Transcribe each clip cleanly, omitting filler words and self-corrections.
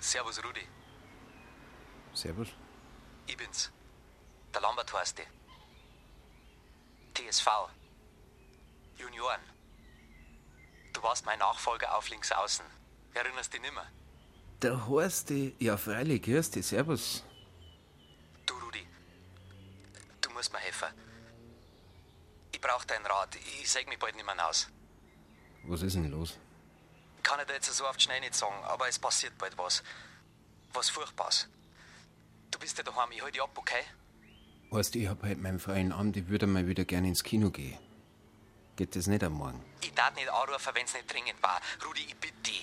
Servus, Rudi. Servus. Ich bin's. Der Lambert heißt ich. TSV. Junioren. Du warst mein Nachfolger auf links außen. Erinnerst dich nimmer? Der Horsti, ja freilich, grüß dich, servus. Du, Rudi. Du musst mir helfen. Ich brauch deinen Rat. Ich säg mich bald nicht mehr aus. Was ist denn los? Kann ich dir jetzt so oft schnell nicht sagen, aber es passiert bald was. Was Furchtbares. Du bist ja daheim, ich hol dich ab, okay? Weißt du, ich hab heute meinen freien Abend, ich würde mal wieder gerne ins Kino gehen. Geht das nicht am Morgen? Ich darf nicht anrufen, wenn's nicht dringend war. Rudi, ich bitte dich.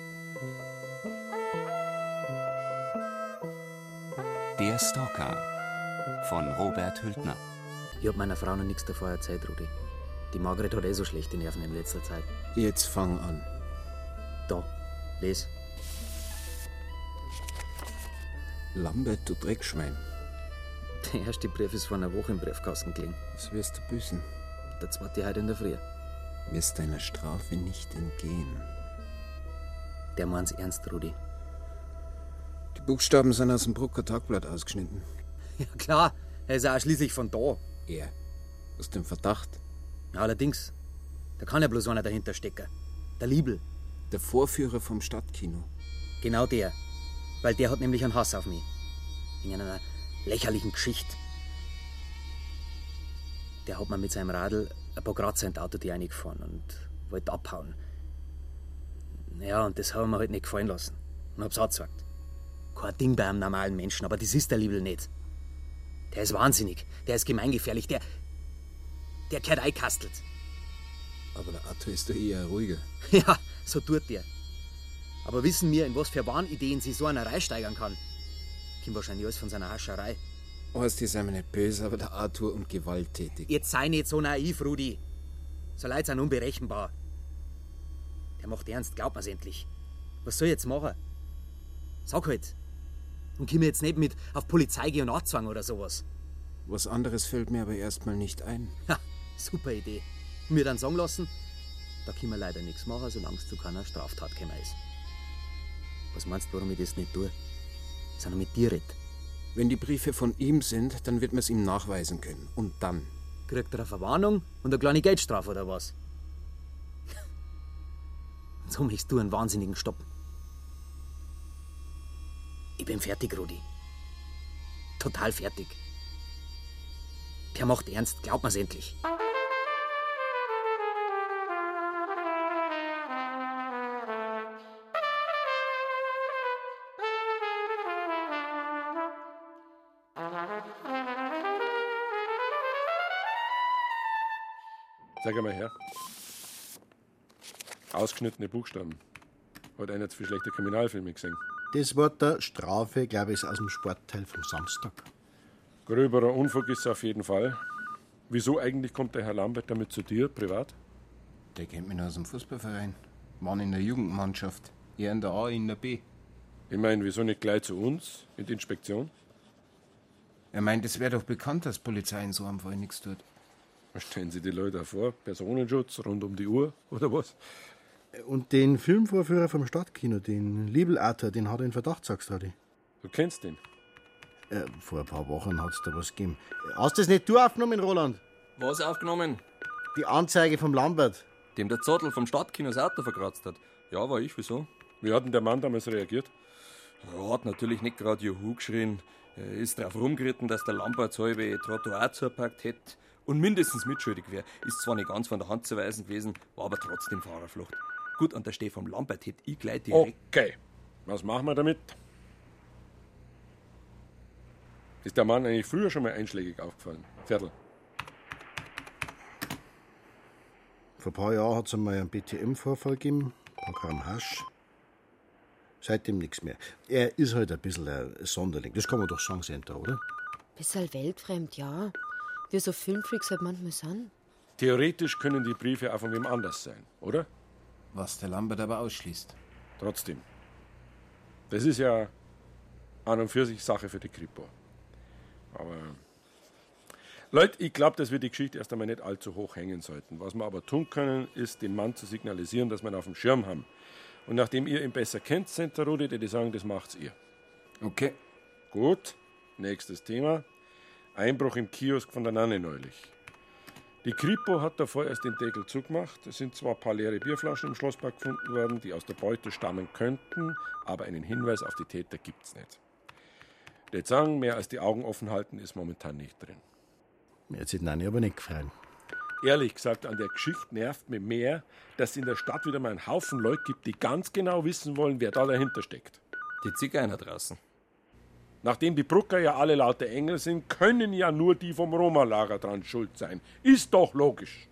Der Stalker von Robert Hültner. Ich hab meiner Frau noch nichts davor erzählt, Rudi. Die Margret hat so schlechte Nerven in letzter Zeit. Jetzt fang an. Da, les. Lambert, du Dreckschwein. Der erste Brief ist vor einer Woche im Briefkasten gelegen. Was wirst du büßen? Der zweite heute in der Früh. Wirst deiner Strafe nicht entgehen. Der meint's ernst, Rudi. Die Buchstaben sind aus dem Brucker Tagblatt ausgeschnitten. Ja klar, er ist ja auch schließlich von da. Er? Aus dem Verdacht? Ja, allerdings. Da kann ja bloß einer dahinter stecken. Der Liebl. Der Vorführer vom Stadtkino. Genau der. Weil der hat nämlich einen Hass auf mich. Wegen einer lächerlichen Geschichte. Der hat mir mit seinem Radl ein paar Kratzer in die Autotür reingefahren und wollte abhauen. Ja, und das haben wir halt nicht gefallen lassen. Und hab's angezeigt. Kein Ding bei einem normalen Menschen, aber das ist der Liebl nicht. Der ist wahnsinnig. Der ist gemeingefährlich. Der gehört eingekastelt. Aber der Arthur ist doch eher ruhiger. Ja, so tut der. Aber wissen wir, in was für Wahnideen sie so einer reinsteigern kann? Kommt wahrscheinlich alles von seiner Hascherei. Weißt du, sei mir nicht böse, aber der Arthur und gewalttätig. Jetzt sei nicht so naiv, Rudi. So Leute sind unberechenbar. Der macht ernst, glaubt mir's endlich. Was soll ich jetzt machen? Sag halt. Und komm jetzt nicht mit auf Polizei gehen und anzwang oder sowas. Was anderes fällt mir aber erstmal nicht ein. Ha, super Idee. Mir dann sagen lassen, da können wir leider nichts machen, solange es zu keiner Straftat gekommen ist. Was meinst du, warum ich das nicht tue? Sondern mit dir red. Wenn die Briefe von ihm sind, dann wird man es ihm nachweisen können. Und dann? Kriegt er eine Verwarnung und eine kleine Geldstrafe oder was? Und so möchtest du einen wahnsinnigen Stopp. Ich bin fertig, Rudi. Total fertig. Der macht ernst, glaub mir's endlich. Sag einmal her. Ausgeschnittene Buchstaben. Hat einer zu viel schlechte Kriminalfilme gesehen. Das Wort der Strafe, glaube ich, ist aus dem Sportteil vom Samstag. Gröberer Unfug ist es auf jeden Fall. Wieso eigentlich kommt der Herr Lambert damit zu dir, privat? Der kennt mich noch aus dem Fußballverein. Mann in der Jugendmannschaft. Er in der A, in der B. Ich meine, wieso nicht gleich zu uns, in die Inspektion? Er meint, es wäre doch bekannt, dass Polizei in so einem Fall nichts tut. Stellen Sie die Leute vor, Personenschutz rund um die Uhr, oder was? Und den Filmvorführer vom Stadtkino, den Liebl Arthur, den hat er in Verdacht, sagst du, Du kennst den? Vor ein paar Wochen hat's da was gegeben. Hast du das nicht du aufgenommen, Roland? Was aufgenommen? Die Anzeige vom Lambert. Dem der Zottel vom Stadtkino das Auto verkratzt hat. Ja, war ich, wieso? Wie hat denn der Mann damals reagiert? Er hat natürlich nicht gerade Juhu geschrien. Er ist drauf rumgeritten, dass der Lambert halbe Trottoir zugepackt hätte und mindestens mitschuldig wäre. Ist zwar nicht ganz von der Hand zu weisen gewesen, war aber trotzdem Fahrerflucht. Gut, an der Stelle vom Lambert hätte ich gleich direkt... Okay, was machen wir damit? Ist der Mann eigentlich früher schon mal einschlägig aufgefallen? Viertel. Vor ein paar Jahren hat es einmal einen BTM-Vorfall gegeben, ein paar Gramm Hasch. Seitdem nichts mehr. Er ist halt ein bisschen ein Sonderling. Das kann man doch sagen, Senta, oder? Bisschen weltfremd, ja. Wie so Filmfreaks halt manchmal sind. Theoretisch können die Briefe auch von wem anders sein, oder? Was der Lambert aber ausschließt. Trotzdem. Das ist ja an und für sich Sache für die Kripo. Aber Leute, ich glaube, dass wir die Geschichte erst einmal nicht allzu hoch hängen sollten. Was wir aber tun können, ist, dem Mann zu signalisieren, dass wir ihn auf dem Schirm haben. Und nachdem ihr ihn besser kennt, Santa Rudi, würde ich sagen, das macht's ihr. Okay. Gut, nächstes Thema. Einbruch im Kiosk von der Nanne neulich. Die Kripo hat davor erst den Deckel zugemacht. Es sind zwar ein paar leere Bierflaschen im Schlosspark gefunden worden, die aus der Beute stammen könnten, aber einen Hinweis auf die Täter gibt's nicht. Ich würde sagen, mehr als die Augen offen halten ist momentan nicht drin. Mir hat sich die Nanne aber nicht gefreut. Ehrlich gesagt, an der Geschichte nervt mich mehr, dass es in der Stadt wieder mal einen Haufen Leute gibt, die ganz genau wissen wollen, wer da dahinter steckt. Die Zigeuner draußen. Nachdem die Brucker ja alle lauter Engel sind, können ja nur die vom Roma-Lager dran schuld sein. Ist doch logisch.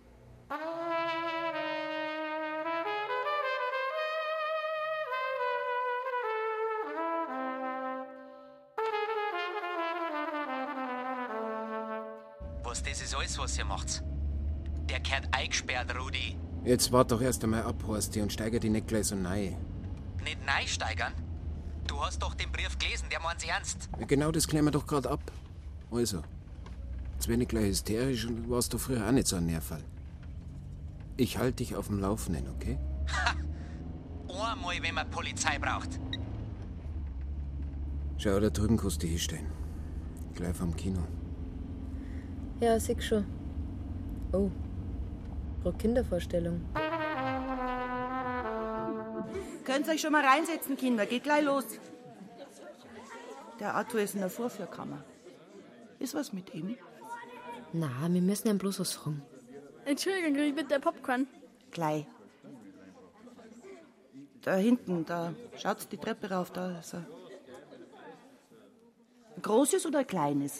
Was das ist alles, was ihr macht. Der gehört eingesperrt, Rudi. Jetzt wart doch erst einmal ab, Horsti, und steiger die nicht gleich so rein. Nicht neisteigern? Du hast doch den Brief gelesen, der meint's ernst. Ja, genau das klären wir doch gerade ab. Also, jetzt wär nicht gleich hysterisch und warst du früher auch nicht so ein Nervfall. Ich halte dich auf dem Laufenden, okay? Einmal, wenn man Polizei braucht. Schau, da drüben kannst du hinstellen. Gleich vom Kino. Ja, sieh schon. Oh, pro Kindervorstellung. Könnt euch schon mal reinsetzen, Kinder. Geht gleich los. Der Arthur ist in der Vorführkammer. Ist was mit ihm? Na, wir müssen ihm bloß was fragen. Entschuldigung, krieg ich bitte Popcorn? Gleich. Da hinten, da schaut die Treppe rauf, da ist er. Ein großes oder ein kleines?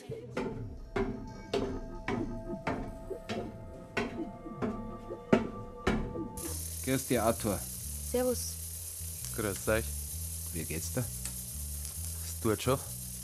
Grüß dich, Arthur. Servus. Grüß euch. Wie geht's dir? Es tut schon.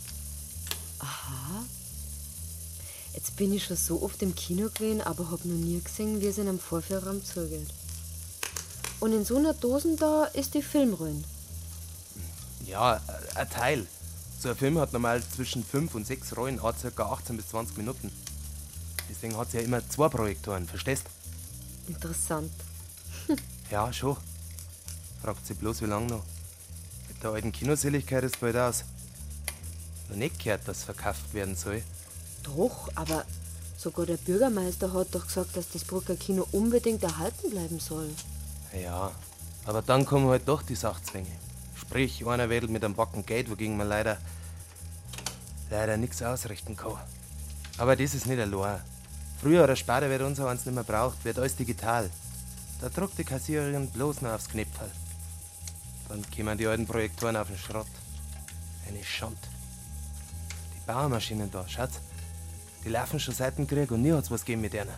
Aha. Jetzt bin ich schon so oft im Kino gewesen, aber hab noch nie gesehen, wie es in einem Vorführraum zugeht. Und in so einer Dose da ist die Filmrollen. Ja, ein Teil. So ein Film hat normal zwischen 5 und 6 Rollen, hat ca. 18 bis 20 Minuten. Deswegen hat es ja immer 2 Projektoren, verstehst? Interessant. Ja, schon. Fragt sich bloß, wie lange noch. Mit der alten Kinoseligkeit ist bald aus. Noch nicht gehört, dass verkauft werden soll. Doch, aber sogar der Bürgermeister hat doch gesagt, dass das Brucker Kino unbedingt erhalten bleiben soll. Ja, aber dann kommen halt doch die Sachzwänge. Sprich, einer wedelt mit einem Backen Geld, wogegen man leider nichts ausrichten kann. Aber das ist nicht allein. Früher oder später wird unser eins nicht mehr braucht, wird alles digital. Da druckt die Kassiererin bloß noch aufs Knöpferl. Dann kommen die alten Projektoren auf den Schrott. Eine Schand. Die Baumaschinen da, schaut. Die laufen schon seit dem Krieg und nie hat's was gegeben mit einer.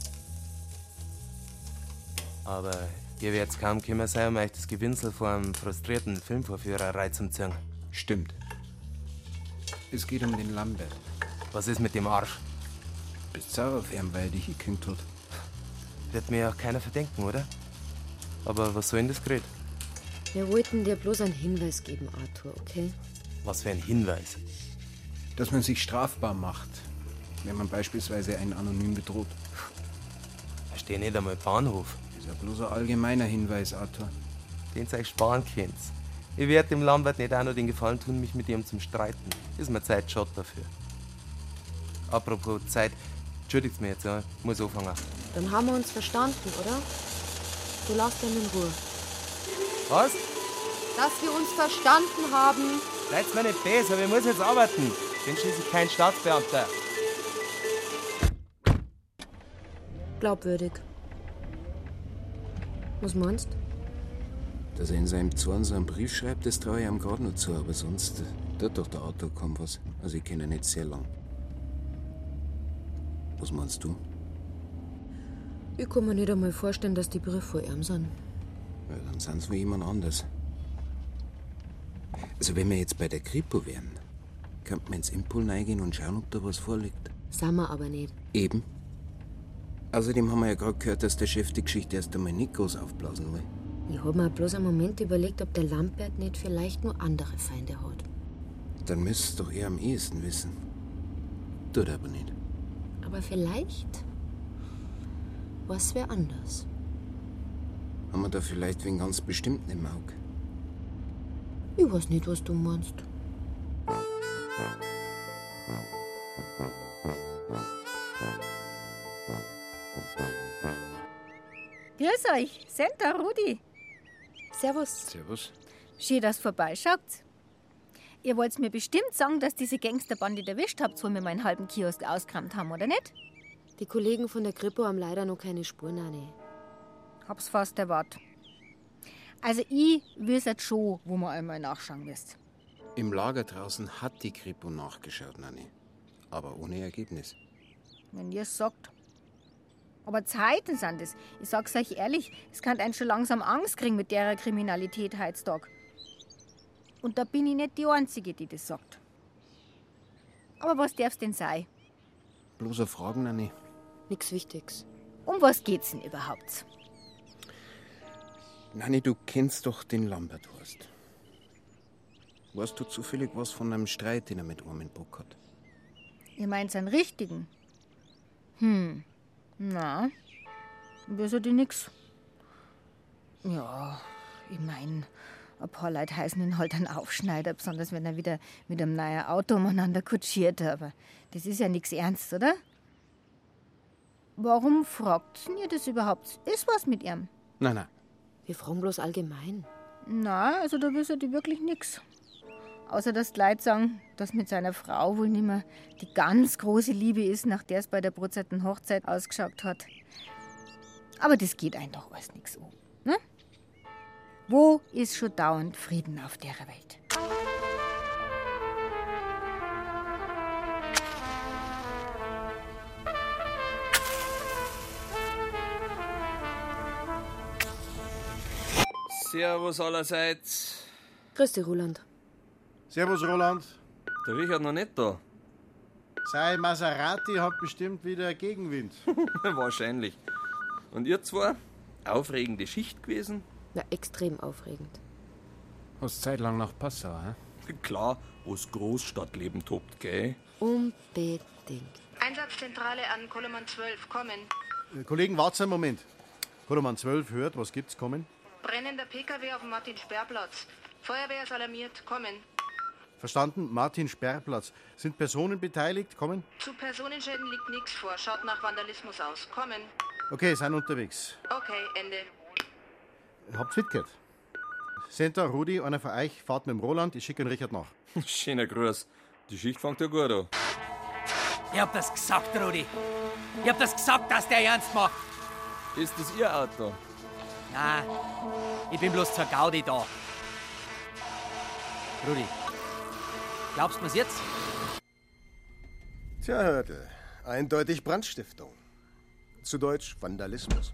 Aber ihr werdet kaum gekommen sein, um euch das Gewinsel vor einem frustrierten Filmvorführer reinzuziehen. Stimmt. Es geht um den Lambert. Was ist mit dem Arsch? Bist sauer auf ihn, weil er dich gekündigt hat. Wird mir auch keiner verdenken, oder? Aber was soll denn das Gerät? Wir wollten dir bloß einen Hinweis geben, Arthur, okay? Was für ein Hinweis? Dass man sich strafbar macht, wenn man beispielsweise einen anonym bedroht. Da steht nicht einmal Bahnhof. Das ist ja bloß ein allgemeiner Hinweis, Arthur. Den ihr euch sparen könnt. Ich werde dem Lambert nicht auch noch den Gefallen tun, mich mit ihm zum Streiten. Ist mir Zeit schade dafür. Apropos Zeit, entschuldigt mir jetzt, ja. Ich muss anfangen. Dann haben wir uns verstanden, oder? Du lass ihn in Ruhe. Was? Dass wir uns verstanden haben. Seid's mir nicht böse, aber ich muss jetzt arbeiten. Ich bin schließlich kein Staatsbeamter. Glaubwürdig. Was meinst? Dass er in seinem Zorn so einen Brief schreibt, das traue ich ihm gerade noch zu, aber sonst tut doch der Auto kaum was. Also ich kenne ihn nicht sehr lang. Was meinst du? Ich kann mir nicht einmal vorstellen, dass die Briefe von ihm sind. Ja, dann sind es wohl jemand anders. Also wenn wir jetzt bei der Kripo wären, könnte man ins Impul reingehen und schauen, ob da was vorliegt. Sind wir aber nicht. Eben. Außerdem haben wir ja gerade gehört, dass der Chef die Geschichte erst einmal nicht groß aufblasen will. Ich habe mir bloß einen Moment überlegt, ob der Lambert nicht vielleicht nur andere Feinde hat. Dann müsste es doch eher am ehesten wissen. Tut er aber nicht. Aber vielleicht was wäre anders. Haben wir da vielleicht wen ganz Bestimmten im Auge? Ich weiß nicht, was du meinst. Grüß euch, Senta, Rudi. Servus. Servus. Schön, dass ihr vorbeischaut. Ihr wollt mir bestimmt sagen, dass diese Gangsterbande erwischt habt, wo wir meinen halben Kiosk ausgerammt haben, oder nicht? Die Kollegen von der Kripo haben leider noch keine Spuren, Anni. Hab's fast erwartet. Also ich weiß jetzt schon, wo man einmal nachschauen müsst. Im Lager draußen hat die Kripo nachgeschaut, Nanni. Aber ohne Ergebnis. Wenn ihr es sagt. Aber Zeiten sind es. Ich sag's euch ehrlich, es kann einen schon langsam Angst kriegen mit der Kriminalität heutzutage. Und da bin ich nicht die Einzige, die das sagt. Aber was darf's denn sein? Bloß eine Frage, Nanni. Nix Wichtiges. Um was geht's denn überhaupt? Nanni, du kennst doch den Lamberthorst. Weißt du zufällig was von einem Streit, den er mit Armin Bock hat? Ihr meint einen richtigen? Na, weiß ich nix. Ja, ich mein, ein paar Leute heißen ihn halt einen Aufschneider, besonders wenn er wieder mit einem neuen Auto umeinander kutschiert. Aber das ist ja nichts Ernst, oder? Warum fragt ihr das überhaupt? Ist was mit ihm? Nein. Wir fragen bloß allgemein. Na, also da wisst ihr wirklich nix. Außer dass die Leute sagen, dass mit seiner Frau wohl nicht mehr die ganz große Liebe ist, nach der es bei der brozerten Hochzeit ausgeschaut hat. Aber das geht einem doch alles nichts um. Ne? Wo ist schon dauernd Frieden auf der Welt? Servus allerseits. Grüß dich, Roland. Servus, Roland. Der Richard noch nicht da. Sein Maserati hat bestimmt wieder Gegenwind. Wahrscheinlich. Und ihr zwei? Aufregende Schicht gewesen? Na, extrem aufregend. Hast zeitlang nach Passau, hä? Klar, wo's Großstadtleben tobt, gell? Unbedingt. Einsatzzentrale an Koloman 12, kommen. Kollegen, wart's einen Moment. Koloman 12 hört, was gibt's, kommen? Brennender PKW auf dem Martin-Sperrplatz. Feuerwehr ist alarmiert, kommen. Verstanden, Martin-Sperrplatz. Sind Personen beteiligt, kommen? Zu Personenschäden liegt nichts vor. Schaut nach Vandalismus aus. Kommen. Okay, sind unterwegs. Okay, Ende. Habt's mitgehört? Senta, Rudi, einer von euch, fahrt mit dem Roland, ich schicke den Richard nach. Schöner Gruß. Die Schicht fängt ja gut an. Ich hab das gesagt, Rudi. Ich hab das gesagt, dass der ernst macht. Ist das Ihr Auto? Na, ich bin bloß zur Gaudi da. Rudi, glaubst du mir's jetzt? Tja, Hörtl, eindeutig Brandstiftung. Zu Deutsch Vandalismus.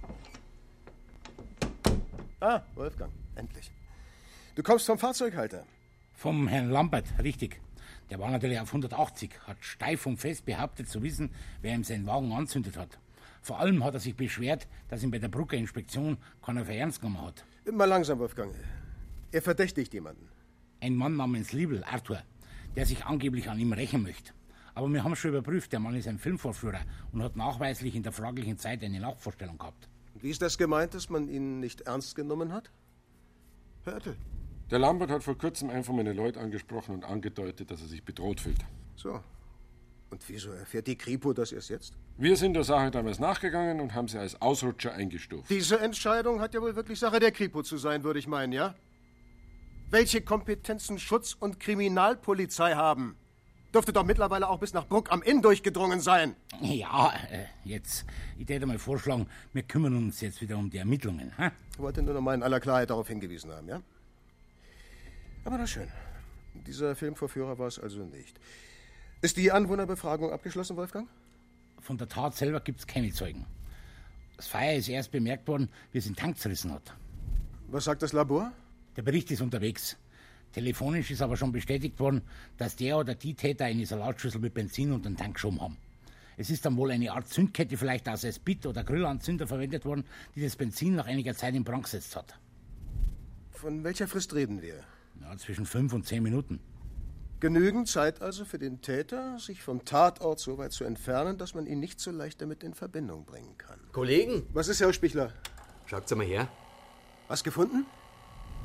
Ah, Wolfgang, endlich. Du kommst vom Fahrzeughalter. Vom Herrn Lambert, richtig. Der war natürlich auf 180, hat steif und fest behauptet zu wissen, wer ihm seinen Wagen anzündet hat. Vor allem hat er sich beschwert, dass ihn bei der Brucker Inspektion keiner für ernst genommen hat. Mal langsam, Wolfgang. Er verdächtigt jemanden. Ein Mann namens Liebel, Arthur, der sich angeblich an ihm rächen möchte. Aber wir haben schon überprüft, der Mann ist ein Filmvorführer und hat nachweislich in der fraglichen Zeit eine Nachvorstellung gehabt. Wie ist das gemeint, dass man ihn nicht ernst genommen hat? Hörtl. Der Lambert hat vor kurzem einen von meinen Leuten angesprochen und angedeutet, dass er sich bedroht fühlt. So. Und wieso erfährt die Kripo das erst jetzt? Wir sind der Sache damals nachgegangen und haben sie als Ausrutscher eingestuft. Diese Entscheidung hat ja wohl wirklich Sache der Kripo zu sein, würde ich meinen, ja? Welche Kompetenzen Schutz- und Kriminalpolizei haben, dürfte doch mittlerweile auch bis nach Bruck am Inn durchgedrungen sein. Ja, jetzt, ich würde mal vorschlagen, wir kümmern uns jetzt wieder um die Ermittlungen. Hä? Ich wollte nur noch mal in aller Klarheit darauf hingewiesen haben, ja? Aber na schön. Dieser Filmvorführer war es also nicht. Ist die Anwohnerbefragung abgeschlossen, Wolfgang? Von der Tat selber gibt's keine Zeugen. Das Feuer ist erst bemerkt worden, wie es den Tank zerrissen hat. Was sagt das Labor? Der Bericht ist unterwegs. Telefonisch ist aber schon bestätigt worden, dass der oder die Täter eine Salatschüssel mit Benzin und den Tank geschoben haben. Es ist dann wohl eine Art Zündkette, vielleicht aus Spit oder Grillanzünder verwendet worden, die das Benzin nach einiger Zeit in Brand gesetzt hat. Von welcher Frist reden wir? Ja, zwischen 5 und 10 Minuten. Genügend Zeit also für den Täter, sich vom Tatort so weit zu entfernen, dass man ihn nicht so leicht damit in Verbindung bringen kann. Kollegen! Was ist, Herr Spichler? Schaut's mal her. Was gefunden?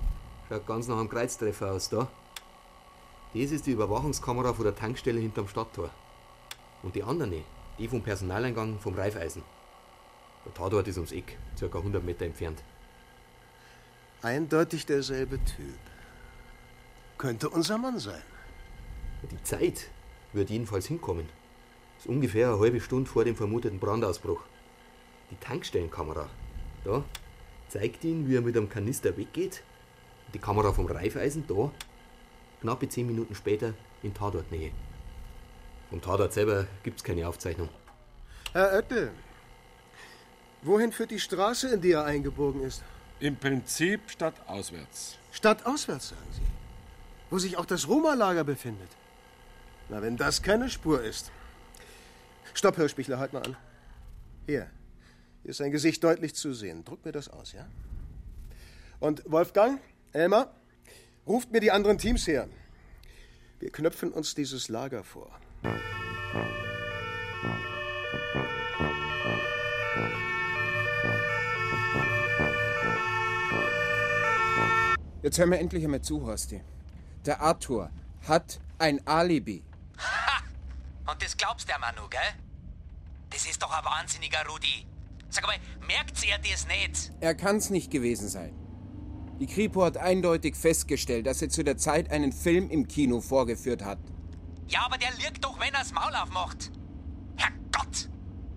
Schaut ganz nach einem Kreuztreffer aus, da. Das ist die Überwachungskamera von der Tankstelle hinterm Stadttor. Und die andere, die vom Personaleingang vom Raiffeisen. Der Tatort ist ums Eck, ca. 100 Meter entfernt. Eindeutig derselbe Typ. Könnte unser Mann sein. Die Zeit wird jedenfalls hinkommen. Das ist ungefähr eine halbe Stunde vor dem vermuteten Brandausbruch. Die Tankstellenkamera, da, zeigt ihn, wie er mit einem Kanister weggeht. Die Kamera vom Raiffeisen, da, knappe 10 Minuten später in Tatortnähe. Vom Tatort selber gibt's keine Aufzeichnung. Herr Oettel, wohin führt die Straße, in die er eingebogen ist? Im Prinzip stadtauswärts. Stadtauswärts, sagen Sie? Wo sich auch das Roma-Lager befindet. Na, wenn das keine Spur ist. Stopp, Hirschbichler, halt mal an. Hier ist sein Gesicht deutlich zu sehen. Druck mir das aus, ja? Und Wolfgang, Elmar, ruft mir die anderen Teams her. Wir knöpfen uns dieses Lager vor. Jetzt hör mir endlich einmal zu, Horsti. Der Arthur hat ein Alibi. Ha! Und das glaubst du mir noch, gell? Das ist doch ein wahnsinniger Rudi. Sag mal, merkt ihr das nicht? Er kann's nicht gewesen sein. Die Kripo hat eindeutig festgestellt, dass er zu der Zeit einen Film im Kino vorgeführt hat. Ja, aber der lügt doch, wenn er's Maul aufmacht. Herrgott!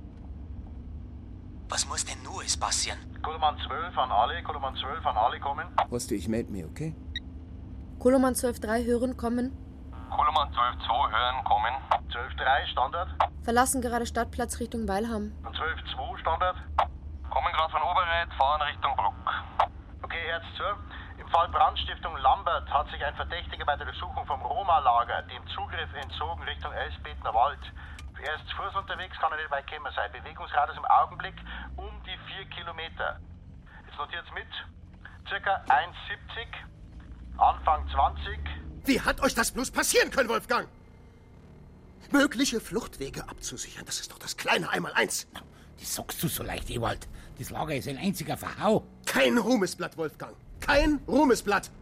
Was muss denn nur alles passieren? Koloman 12 an alle, Koloman 12 an alle kommen. Horsti, ich melde mich, okay? Koloman 12-3 hören, kommen. Koloman 12-2 hören, kommen. 12-3 Standard. Verlassen gerade Stadtplatz Richtung Weilham. 12-2 Standard. Kommen gerade von Oberreit, fahren Richtung Bruck. Okay, Herz zu. Im Fall Brandstiftung Lambert hat sich ein Verdächtiger bei der Durchsuchung vom Roma-Lager dem Zugriff entzogen Richtung Elsbetener Wald. Er ist zu Fuß unterwegs, kann er nicht weit kommen sein. Bewegungsradius im Augenblick um die 4 Kilometer. Jetzt notiert's mit. Circa 1,70, Anfang 20. Wie hat euch das bloß passieren können, Wolfgang? Mögliche Fluchtwege abzusichern, das ist doch das kleine Einmaleins. Das sagst du so leicht, Ewald. Das Lager ist ein einziger Verhau. Kein Ruhmesblatt, Wolfgang. Kein Ruhmesblatt.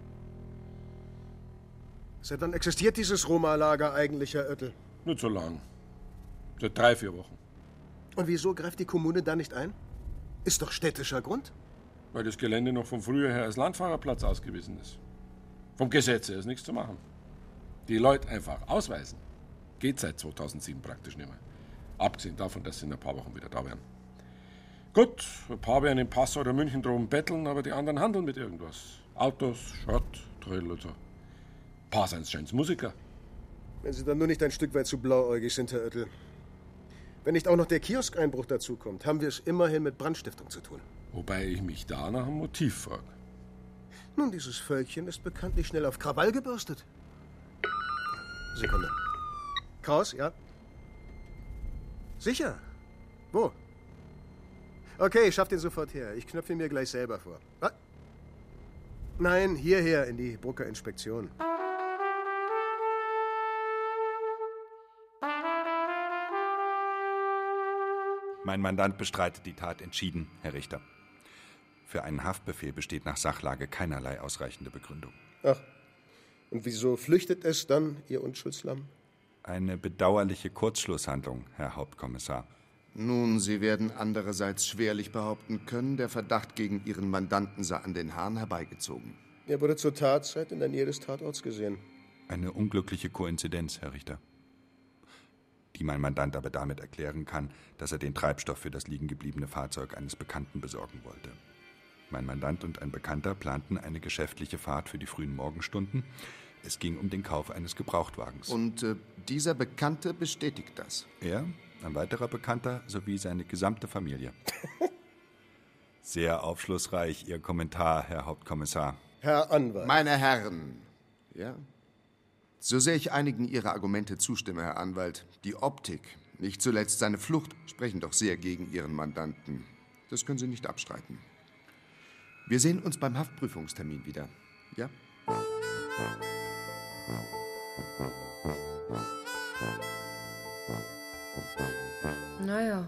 Seit wann existiert dieses Roma-Lager eigentlich, Herr Oettel? Nicht so lang. Seit 3-4 Wochen. Und wieso greift die Kommune da nicht ein? Ist doch städtischer Grund. Weil das Gelände noch von früher her als Landfahrerplatz ausgewiesen ist. Vom Gesetz her ist nichts zu machen. Die Leute einfach ausweisen. Geht seit 2007 praktisch nicht mehr. Abgesehen davon, dass sie in ein paar Wochen wieder da wären. Gut, ein paar werden in Passau oder München droben betteln, aber die anderen handeln mit irgendwas. Autos, Schrott, Drill und so. Ein paar sind schein's Musiker. Wenn Sie dann nur nicht ein Stück weit zu blauäugig sind, Herr Oettel. Wenn nicht auch noch der Kioskeinbruch dazukommt, haben wir es immerhin mit Brandstiftung zu tun. Wobei ich mich da nach einem Motiv frage. Nun, dieses Völkchen ist bekanntlich schnell auf Krawall gebürstet. Sekunde. Kraus, ja? Sicher? Wo? Okay, ich schaff den sofort her. Ich knöpfe ihn mir gleich selber vor. Was? Nein, hierher in die Brucker Inspektion. Mein Mandant bestreitet die Tat entschieden, Herr Richter. Für einen Haftbefehl besteht nach Sachlage keinerlei ausreichende Begründung. Ach, und wieso flüchtet es dann, Ihr Unschuldslamm? Eine bedauerliche Kurzschlusshandlung, Herr Hauptkommissar. Nun, Sie werden andererseits schwerlich behaupten können, der Verdacht gegen Ihren Mandanten sei an den Haaren herbeigezogen. Er wurde zur Tatzeit in der Nähe des Tatorts gesehen. Eine unglückliche Koinzidenz, Herr Richter. Die mein Mandant aber damit erklären kann, dass er den Treibstoff für das liegengebliebene Fahrzeug eines Bekannten besorgen wollte. Mein Mandant und ein Bekannter planten eine geschäftliche Fahrt für die frühen Morgenstunden. Es ging um den Kauf eines Gebrauchtwagens. Und dieser Bekannte bestätigt das? Er, ein weiterer Bekannter sowie seine gesamte Familie. Sehr aufschlussreich, Ihr Kommentar, Herr Hauptkommissar. Herr Anwalt. Meine Herren, ja? So sehr ich einigen Ihrer Argumente zustimme, Herr Anwalt, die Optik, nicht zuletzt seine Flucht, sprechen doch sehr gegen Ihren Mandanten. Das können Sie nicht abstreiten. Wir sehen uns beim Haftprüfungstermin wieder, ja? Naja.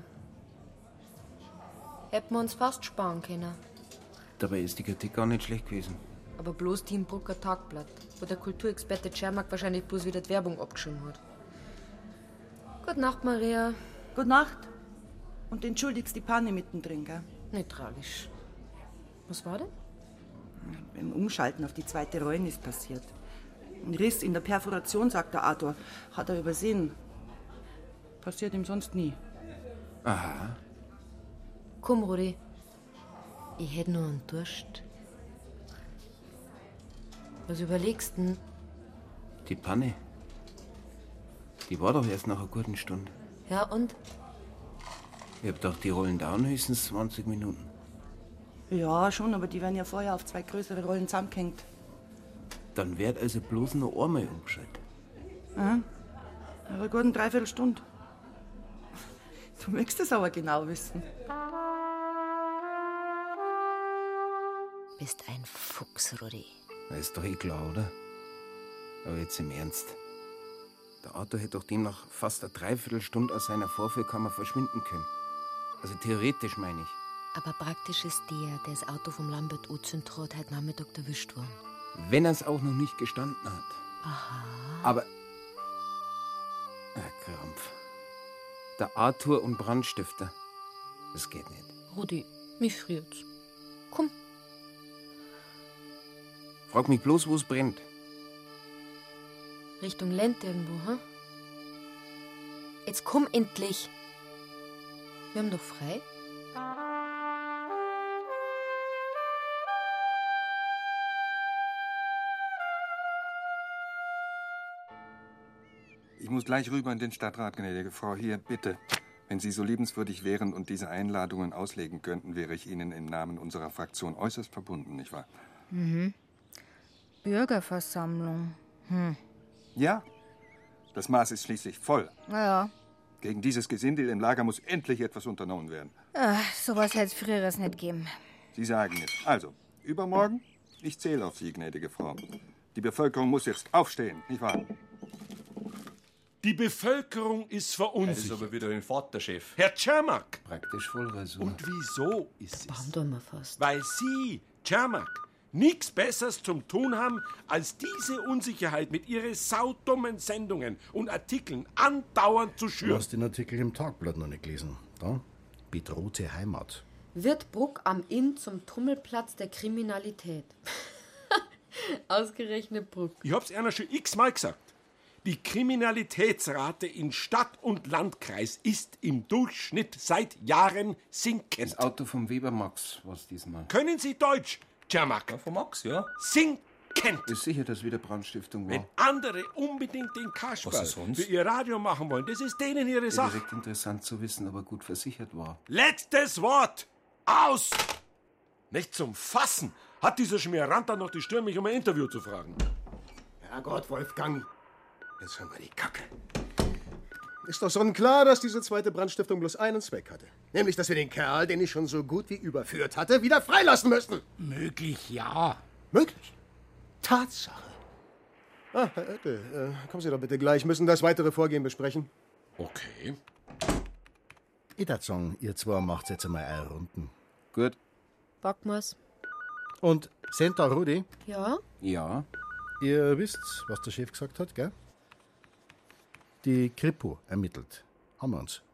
Hätten wir uns fast sparen können. Dabei ist die Kritik gar nicht schlecht gewesen. Aber bloß die im Brucker Tagblatt, wo der Kulturexperte Czermak wahrscheinlich bloß wieder die Werbung abgeschrieben hat. Gute Nacht, Maria. Gute Nacht. Und entschuldigst die Panne mittendrin, gell? Nicht tragisch. Was war denn? Beim Umschalten auf die zweite Rollen ist passiert. Ein Riss in der Perforation, sagt der Arthur. Hat er übersehen. Passiert ihm sonst nie. Aha. Komm, Rudi. Ich hätte nur einen Durst. Was überlegst du denn? Die Panne. Die war doch erst nach einer guten Stunde. Ja, und? Ich hab gedacht, die rollen dauern höchstens 20 Minuten. Ja, schon, aber die werden ja vorher auf 2 größere Rollen zusammengehängt. Dann wird also bloß noch einmal umgeschaltet. Aha. Aber gut, eine Dreiviertelstunde. Du möchtest es aber genau wissen. Bist ein Fuchs, Rudi. Na, ist doch eh klar, oder? Aber jetzt im Ernst. Der Arthur hätte doch demnach fast eine Dreiviertelstunde aus seiner Vorführkammer verschwinden können. Also theoretisch meine ich. Aber praktisch ist der das Auto vom Lambert angezündet hat, heute Nachmittag erwischt worden. Wenn er es auch noch nicht gestanden hat. Aha. Aber... Krampf. Der Arthur und Brandstifter. Das geht nicht. Rudi, mich friert's. Komm. Frag mich bloß, wo es brennt. Richtung Lent irgendwo, hm? Jetzt komm endlich. Wir haben doch frei. Ich muss gleich rüber in den Stadtrat, gnädige Frau. Hier, bitte. Wenn Sie so liebenswürdig wären und diese Einladungen auslegen könnten, wäre ich Ihnen im Namen unserer Fraktion äußerst verbunden, nicht wahr? Mhm. Bürgerversammlung. Ja, das Maß ist schließlich voll. Ja. Gegen dieses Gesindel im Lager muss endlich etwas unternommen werden. Sowas hätte es früher nicht gegeben. Sie sagen es. Also, übermorgen? Ich zähle auf Sie, gnädige Frau. Die Bevölkerung muss jetzt aufstehen, nicht wahr? Die Bevölkerung ist verunsichert. Das ist aber wieder ein Vaterchef. Herr Czermak! Praktisch voll Rasur. Und wieso ist es? Bauen wir fast. Weil Sie, Czermak, nichts Besseres zum Tun haben, als diese Unsicherheit mit Ihren saudummen Sendungen und Artikeln andauernd zu Du schüren. hast den Artikel im Tagblatt noch nicht gelesen. Da? Bedrohte Heimat. Wird Bruck am Inn zum Tummelplatz der Kriminalität? Ausgerechnet Bruck. Ich hab's einer schon x-mal gesagt. Die Kriminalitätsrate in Stadt und Landkreis ist im Durchschnitt seit Jahren sinkend. Das Auto vom Weber Max war's diesmal. Können Sie Deutsch, Czermak? Ja, von Max, ja. Sinkend. Ist sicher, dass wieder Brandstiftung war. Wenn andere unbedingt den Kasperl Was ist sonst? für ihr Radio machen wollen, das ist denen ihre Sache. Direkt interessant zu wissen, ob er gut versichert war. Letztes Wort. Aus! Nicht zum Fassen hat dieser Schmierant noch die Stirn, mich um ein Interview zu fragen. Herrgott, Wolfgang. Jetzt haben wir die Kacke. Ist doch sonnenklar, dass diese zweite Brandstiftung bloß einen Zweck hatte. Nämlich, dass wir den Kerl, den ich schon so gut wie überführt hatte, wieder freilassen müssen. Möglich, ja. Möglich? Tatsache. Herr Oettel, kommen Sie doch bitte gleich. Müssen das weitere Vorgehen besprechen. Okay. Ich würd sagen, ihr zwei macht jetzt einmal eure Runden. Gut. Packen wir's. Und Senta Rudi, Ja? Ja. ihr wisst, was der Chef gesagt hat, gell? Die Kripo ermittelt. Haben wir uns.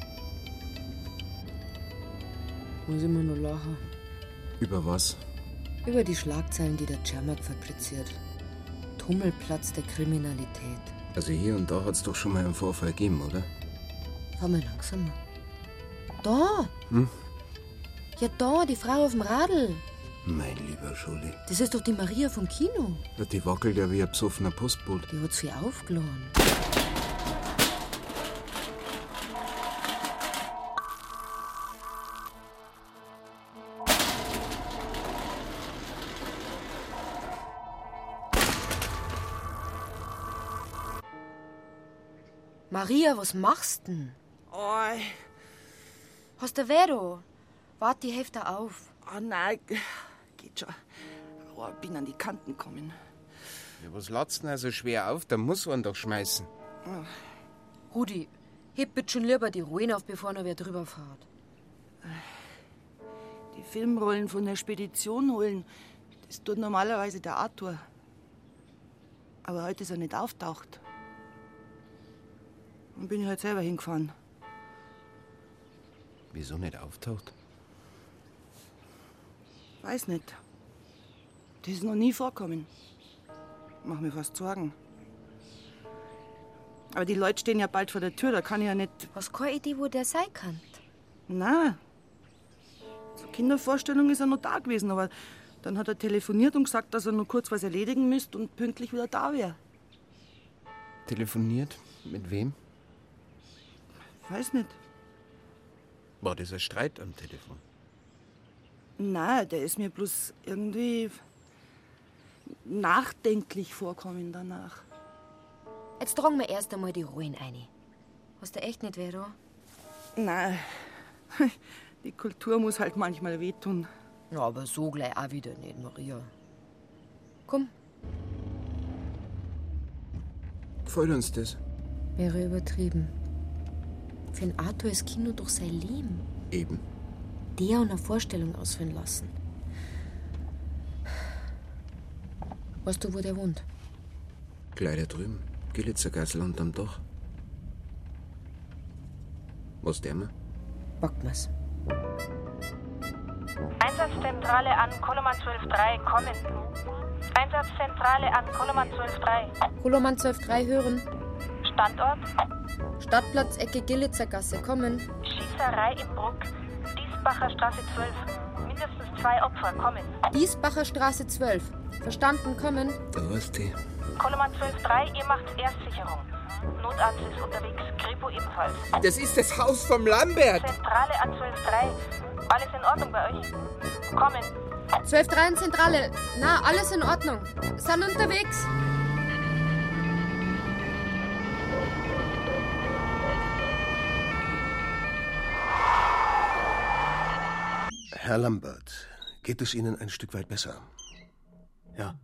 Muss ich mir nur lachen. Über was? Über die Schlagzeilen, die der Czermak fabriziert. Tummelplatz der Kriminalität. Also hier und da hat's doch schon mal einen Vorfall gegeben, oder? Fahr mal langsamer. Da! Hm? Ja, da, die Frau auf dem Radl. Mein lieber Schuli. Das ist doch die Maria vom Kino. Ja, die wackelt ja wie ein besoffener Postbote. Die hat's viel aufgeladen. Maria, was machst denn? Oh, Hast du weh, du? Wart, die Hefte auf. Nein, geht schon. Oh, bin an die Kanten gekommen. Ja, was ladst denn also schwer auf? Da muss man doch schmeißen. Rudi, heb bitte schon lieber die Ruhen auf, bevor noch wer drüber fährt. Die Filmrollen von der Spedition holen, Das tut normalerweise der Arthur. Aber heute ist er nicht auftaucht. Dann bin ich halt selber hingefahren. Wieso nicht auftaucht? Weiß nicht. Das ist noch nie vorkommen. Mach mir fast Sorgen. Aber die Leute stehen ja bald vor der Tür, da kann ich ja nicht... Hast keine Idee, wo der sein kann? Na, zur Kindervorstellung ist er noch da gewesen, aber dann hat er telefoniert und gesagt, dass er nur kurz was erledigen müsste und pünktlich wieder da wäre. Telefoniert? Mit wem? Weiß nicht. War das ein Streit am Telefon? Na, der ist mir bloß irgendwie nachdenklich vorkommen danach. Jetzt tragen wir erst einmal die Rollen ein. Hast du echt nicht weh da? Nein, die Kultur muss halt manchmal wehtun. Ja, aber so gleich auch wieder nicht, Maria. Komm. Gefällt uns das? Wäre übertrieben. Für den Arthur ist Kino doch sein Leben. Eben. Der und eine Vorstellung ausführen lassen. Weißt du, wo der wohnt? Gleich da drüben. Gilitzergassel unterm Dach. Was der mir? Packt mir's. Einsatzzentrale an Koloman 12-3, kommen. Einsatzzentrale an Koloman 12-3. Koloman 12-3 hören. Standort? Stadtplatz, Ecke Gilitzergasse, kommen. Schießerei im Bruck. Diesbacher Straße 12. Mindestens 2 Opfer, kommen. Diesbacher Straße 12. Verstanden, kommen. Da ist die. Koloman 12-3, ihr macht Erstsicherung. Notarzt ist unterwegs, Kripo ebenfalls. Das ist das Haus vom Lambert. Zentrale an 12-3. Alles in Ordnung bei euch? Kommen. 12-3 in Zentrale. Na, alles in Ordnung. Sind unterwegs. Herr Lambert, geht es Ihnen ein Stück weit besser? Ja.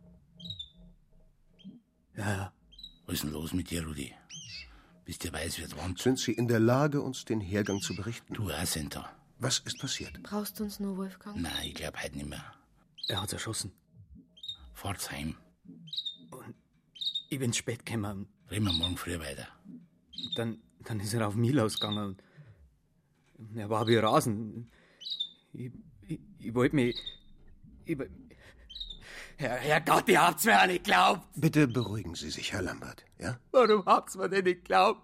Ja. Was ist denn los mit dir, Rudi? Bist du weiß, wird warm? Sind Sie in der Lage, uns den Hergang zu berichten? Du auch, Senta. Was ist passiert? Brauchst du uns nur, Wolfgang? Nein, ich glaube heute nicht mehr. Er hat's erschossen. Fahrt's heim. Und ich bin spät gekommen. Reden wir morgen früh weiter. Dann ist er auf mich losgegangen. Und er war wie Rasen. Ich wollte mich... Herrgott, ihr habt's mir ja nicht geglaubt. Bitte beruhigen Sie sich, Herr Lambert, ja? Warum habt's mir denn nicht geglaubt?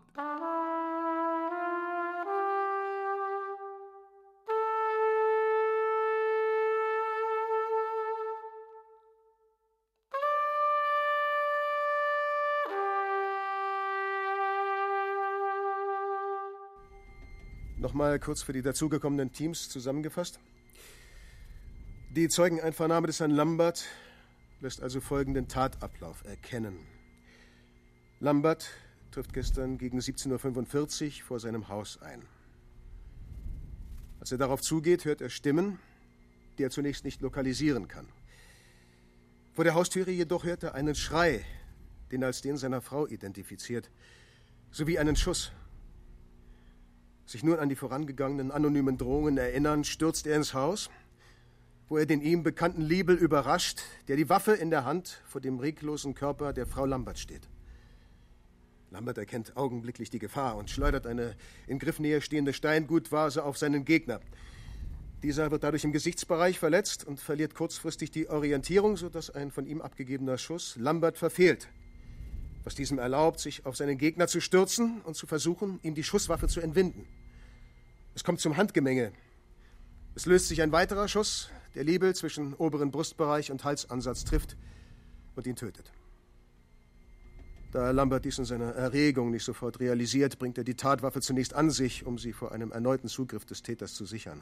Nochmal kurz für die dazugekommenen Teams zusammengefasst. Die Zeugeneinvernahme des Herrn Lambert lässt also folgenden Tatablauf erkennen. Lambert trifft gestern gegen 17:45 Uhr vor seinem Haus ein. Als er darauf zugeht, hört er Stimmen, die er zunächst nicht lokalisieren kann. Vor der Haustüre jedoch hört er einen Schrei, den er als den seiner Frau identifiziert, sowie einen Schuss. Sich nun an die vorangegangenen anonymen Drohungen erinnern, stürzt er ins Haus, wo er den ihm bekannten Liebel überrascht, der die Waffe in der Hand vor dem reglosen Körper der Frau Lambert steht. Lambert erkennt augenblicklich die Gefahr und schleudert eine in Griffnähe stehende Steingutwase auf seinen Gegner. Dieser wird dadurch im Gesichtsbereich verletzt und verliert kurzfristig die Orientierung, sodass ein von ihm abgegebener Schuss Lambert verfehlt, was diesem erlaubt, sich auf seinen Gegner zu stürzen und zu versuchen, ihm die Schusswaffe zu entwinden. Es kommt zum Handgemenge. Es löst sich ein weiterer Schuss, der Liebel zwischen oberen Brustbereich und Halsansatz trifft und ihn tötet. Da Lambert dies in seiner Erregung nicht sofort realisiert, bringt er die Tatwaffe zunächst an sich, um sie vor einem erneuten Zugriff des Täters zu sichern.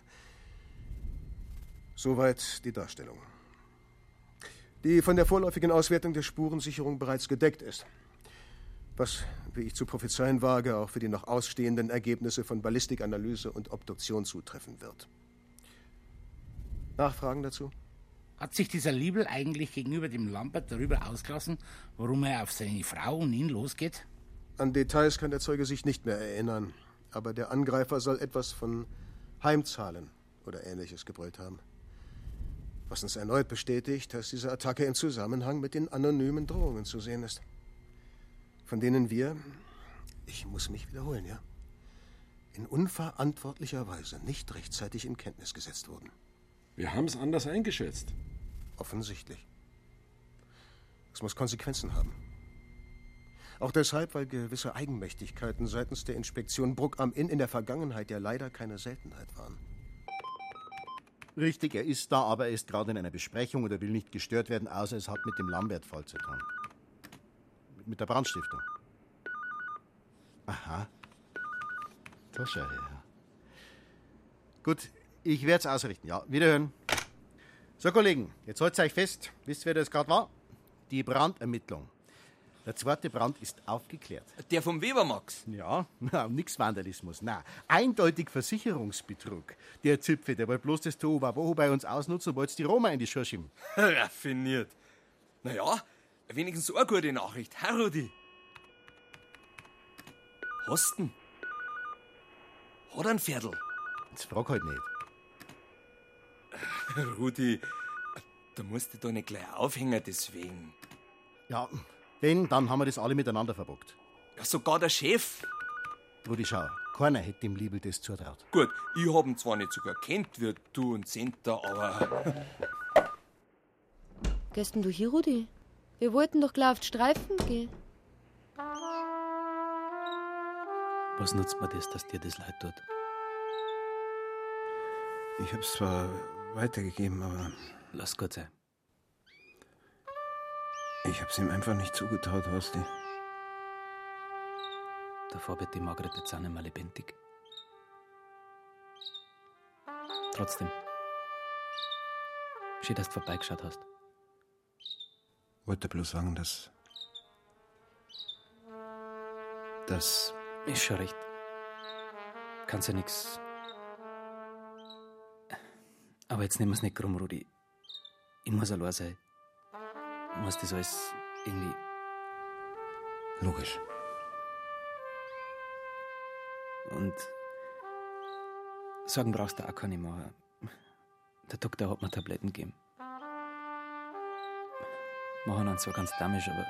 Soweit die Darstellung, die von der vorläufigen Auswertung der Spurensicherung bereits gedeckt ist. Was, wie ich zu prophezeien wage, auch für die noch ausstehenden Ergebnisse von Ballistikanalyse und Obduktion zutreffen wird. Nachfragen dazu? Hat sich dieser Liebel eigentlich gegenüber dem Lambert darüber ausgelassen, warum er auf seine Frau und ihn losgeht? An Details kann der Zeuge sich nicht mehr erinnern, aber der Angreifer soll etwas von Heimzahlen oder Ähnliches gebrüllt haben. Was uns erneut bestätigt, dass diese Attacke im Zusammenhang mit den anonymen Drohungen zu sehen ist. Von denen wir, ich muss mich wiederholen, ja, in unverantwortlicher Weise nicht rechtzeitig in Kenntnis gesetzt wurden. Wir haben es anders eingeschätzt. Offensichtlich. Es muss Konsequenzen haben. Auch deshalb, weil gewisse Eigenmächtigkeiten seitens der Inspektion Bruck am Inn in der Vergangenheit ja leider keine Seltenheit waren. Richtig, er ist da, aber er ist gerade in einer Besprechung oder will nicht gestört werden, außer es hat mit dem Lambert-Fall zu tun. Mit der Brandstiftung. Aha. Da schau her. Gut, ich werde es ausrichten. Ja, wiederhören. So, Kollegen, jetzt haltet euch fest. Wisst ihr, wer das gerade war? Die Brandermittlung. Der zweite Brand ist aufgeklärt. Der vom Weber, Max? Ja, nix Vandalismus, nein. Eindeutig Versicherungsbetrug. Der Zipfe, der wollte bloß das Tohuwabohu bei uns ausnutzen und wollte die Roma in die Schuhe schieben. Raffiniert. Naja, wenigstens so eine gute Nachricht. Herr Rudi. Hast ihn? Hat er ein Pferdl? Jetzt frag halt nicht. Rudi, du musst dich da nicht gleich aufhängen deswegen. Ja, wenn, dann haben wir das alle miteinander verbockt. Ja, sogar der Chef. Rudi, schau, keiner hätte ihm Liebel das zutraut. Gut, ich hab ihn zwar nicht sogar kennt wie du und Senta, aber... Gehst denn du hier, Rudi? Wir wollten doch gleich auf die Streifen gehen. Was nutzt mir das, dass dir das leid tut? Ich hab's zwar weitergegeben, aber... Lass gut sein. Ich hab's ihm einfach nicht zugetraut, Horsti. Davor wird die Margret jetzt auch nicht mehr lebendig. Trotzdem. Schön, dass du vorbeigeschaut hast. Wollte bloß sagen, dass... Ist schon recht. Kannst ja nix. Aber jetzt nehmen wir's nicht krumm, Rudi. Ich muss allein sein. Ich muss das alles irgendwie... Logisch. Und Sorgen brauchst du auch keine machen. Der Doktor hat mir Tabletten gegeben. Machen dann zwar ganz damisch, aber...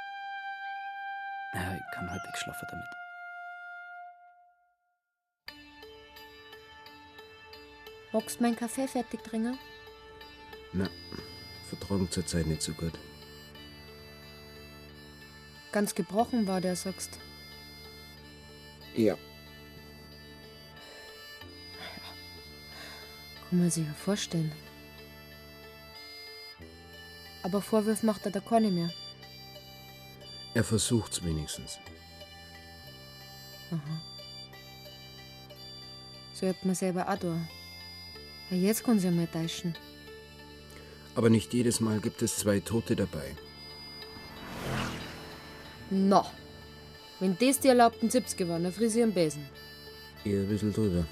Naja, ich kann halbwegs schlafen damit. Magst du meinen Kaffee fertig trinken? Na, vertragen zurzeit nicht so gut. Ganz gebrochen war der, sagst. Ja. Kann man sich ja vorstellen. Aber Vorwürfe macht er da keine mehr. Er versucht's wenigstens. Aha. So hat man selber auch da. Ja, jetzt kann sie ja mal täuschen. Aber nicht jedes Mal gibt es 2 Tote dabei. Na, wenn das die erlaubten 70 waren, dann friss ich am Besen. Eher ein bisschen drüber.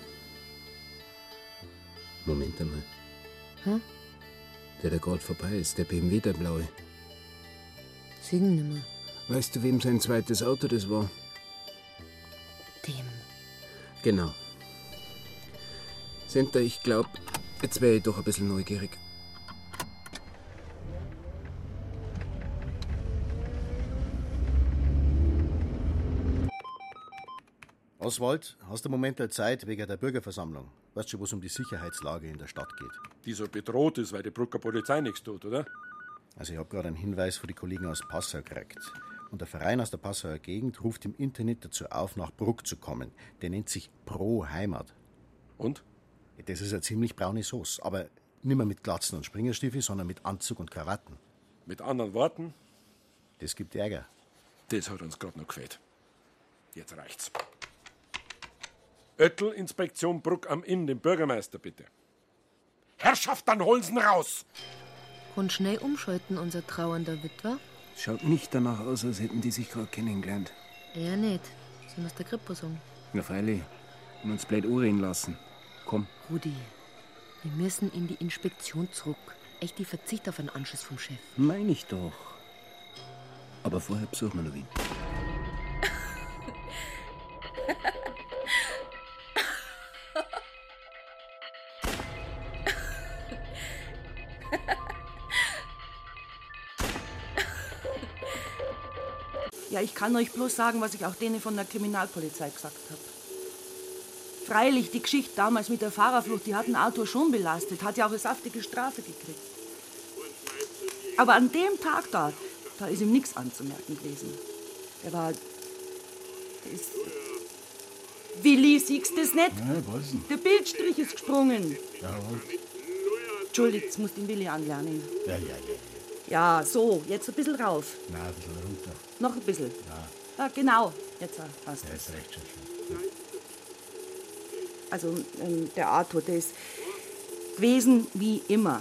Moment einmal. Hm? Der gerade vorbei ist, der BMW, der blaue. Singen nimmer. Weißt du, wem sein zweites Auto das war? Dem. Genau. Senta, ich glaub, jetzt wäre ich doch ein bisschen neugierig. Oswald, hast du einen Moment der Zeit wegen der Bürgerversammlung? Weißt du, wo es um die Sicherheitslage in der Stadt geht? Die so bedroht ist, weil die Brucker Polizei nichts tut, oder? Also ich habe gerade einen Hinweis von den Kollegen aus Passau gekriegt. Und der Verein aus der Passauer Gegend ruft im Internet dazu auf, nach Bruck zu kommen. Der nennt sich Pro Heimat. Und? Das ist eine ziemlich braune Sauce, aber nicht mehr mit Glatzen und Springerstiefel, sondern mit Anzug und Krawatten. Mit anderen Worten? Das gibt Ärger. Das hat uns gerade noch gefehlt. Jetzt reicht's. Oettel, Inspektion Bruck am Inn, den Bürgermeister bitte. Herrschaft, dann holen Sie'n raus! Kann schnell umschalten, unser trauernder Witwer. Schaut nicht danach aus, als hätten die sich gerade kennengelernt. Eher nicht. Sie muss der Kripo sagen. Na freilich. Und uns blöd anreden lassen. Komm. Rudi, wir müssen in die Inspektion zurück. Echt die Verzicht auf einen Anschiss vom Chef. Mein ich doch. Aber vorher besuchen wir noch wen. kann euch bloß sagen, was ich auch denen von der Kriminalpolizei gesagt habe. Freilich, die Geschichte damals mit der Fahrerflucht, die hat den Arthur schon belastet, hat ja auch eine saftige Strafe gekriegt. Aber an dem Tag da ist ihm nichts anzumerken gewesen. Willi, siehst du das nicht? Ja, was denn? Der Bildstrich ist gesprungen. Jawohl. Entschuldigt, jetzt musst du den Willi anlernen. Ja. Ja, so, jetzt ein bisschen rauf. Nein, ein bisschen runter. Noch ein bisschen. Ja. Ja, genau. Jetzt passt Ja, es. ist recht schon. Also, der Arthur, der ist gewesen wie immer.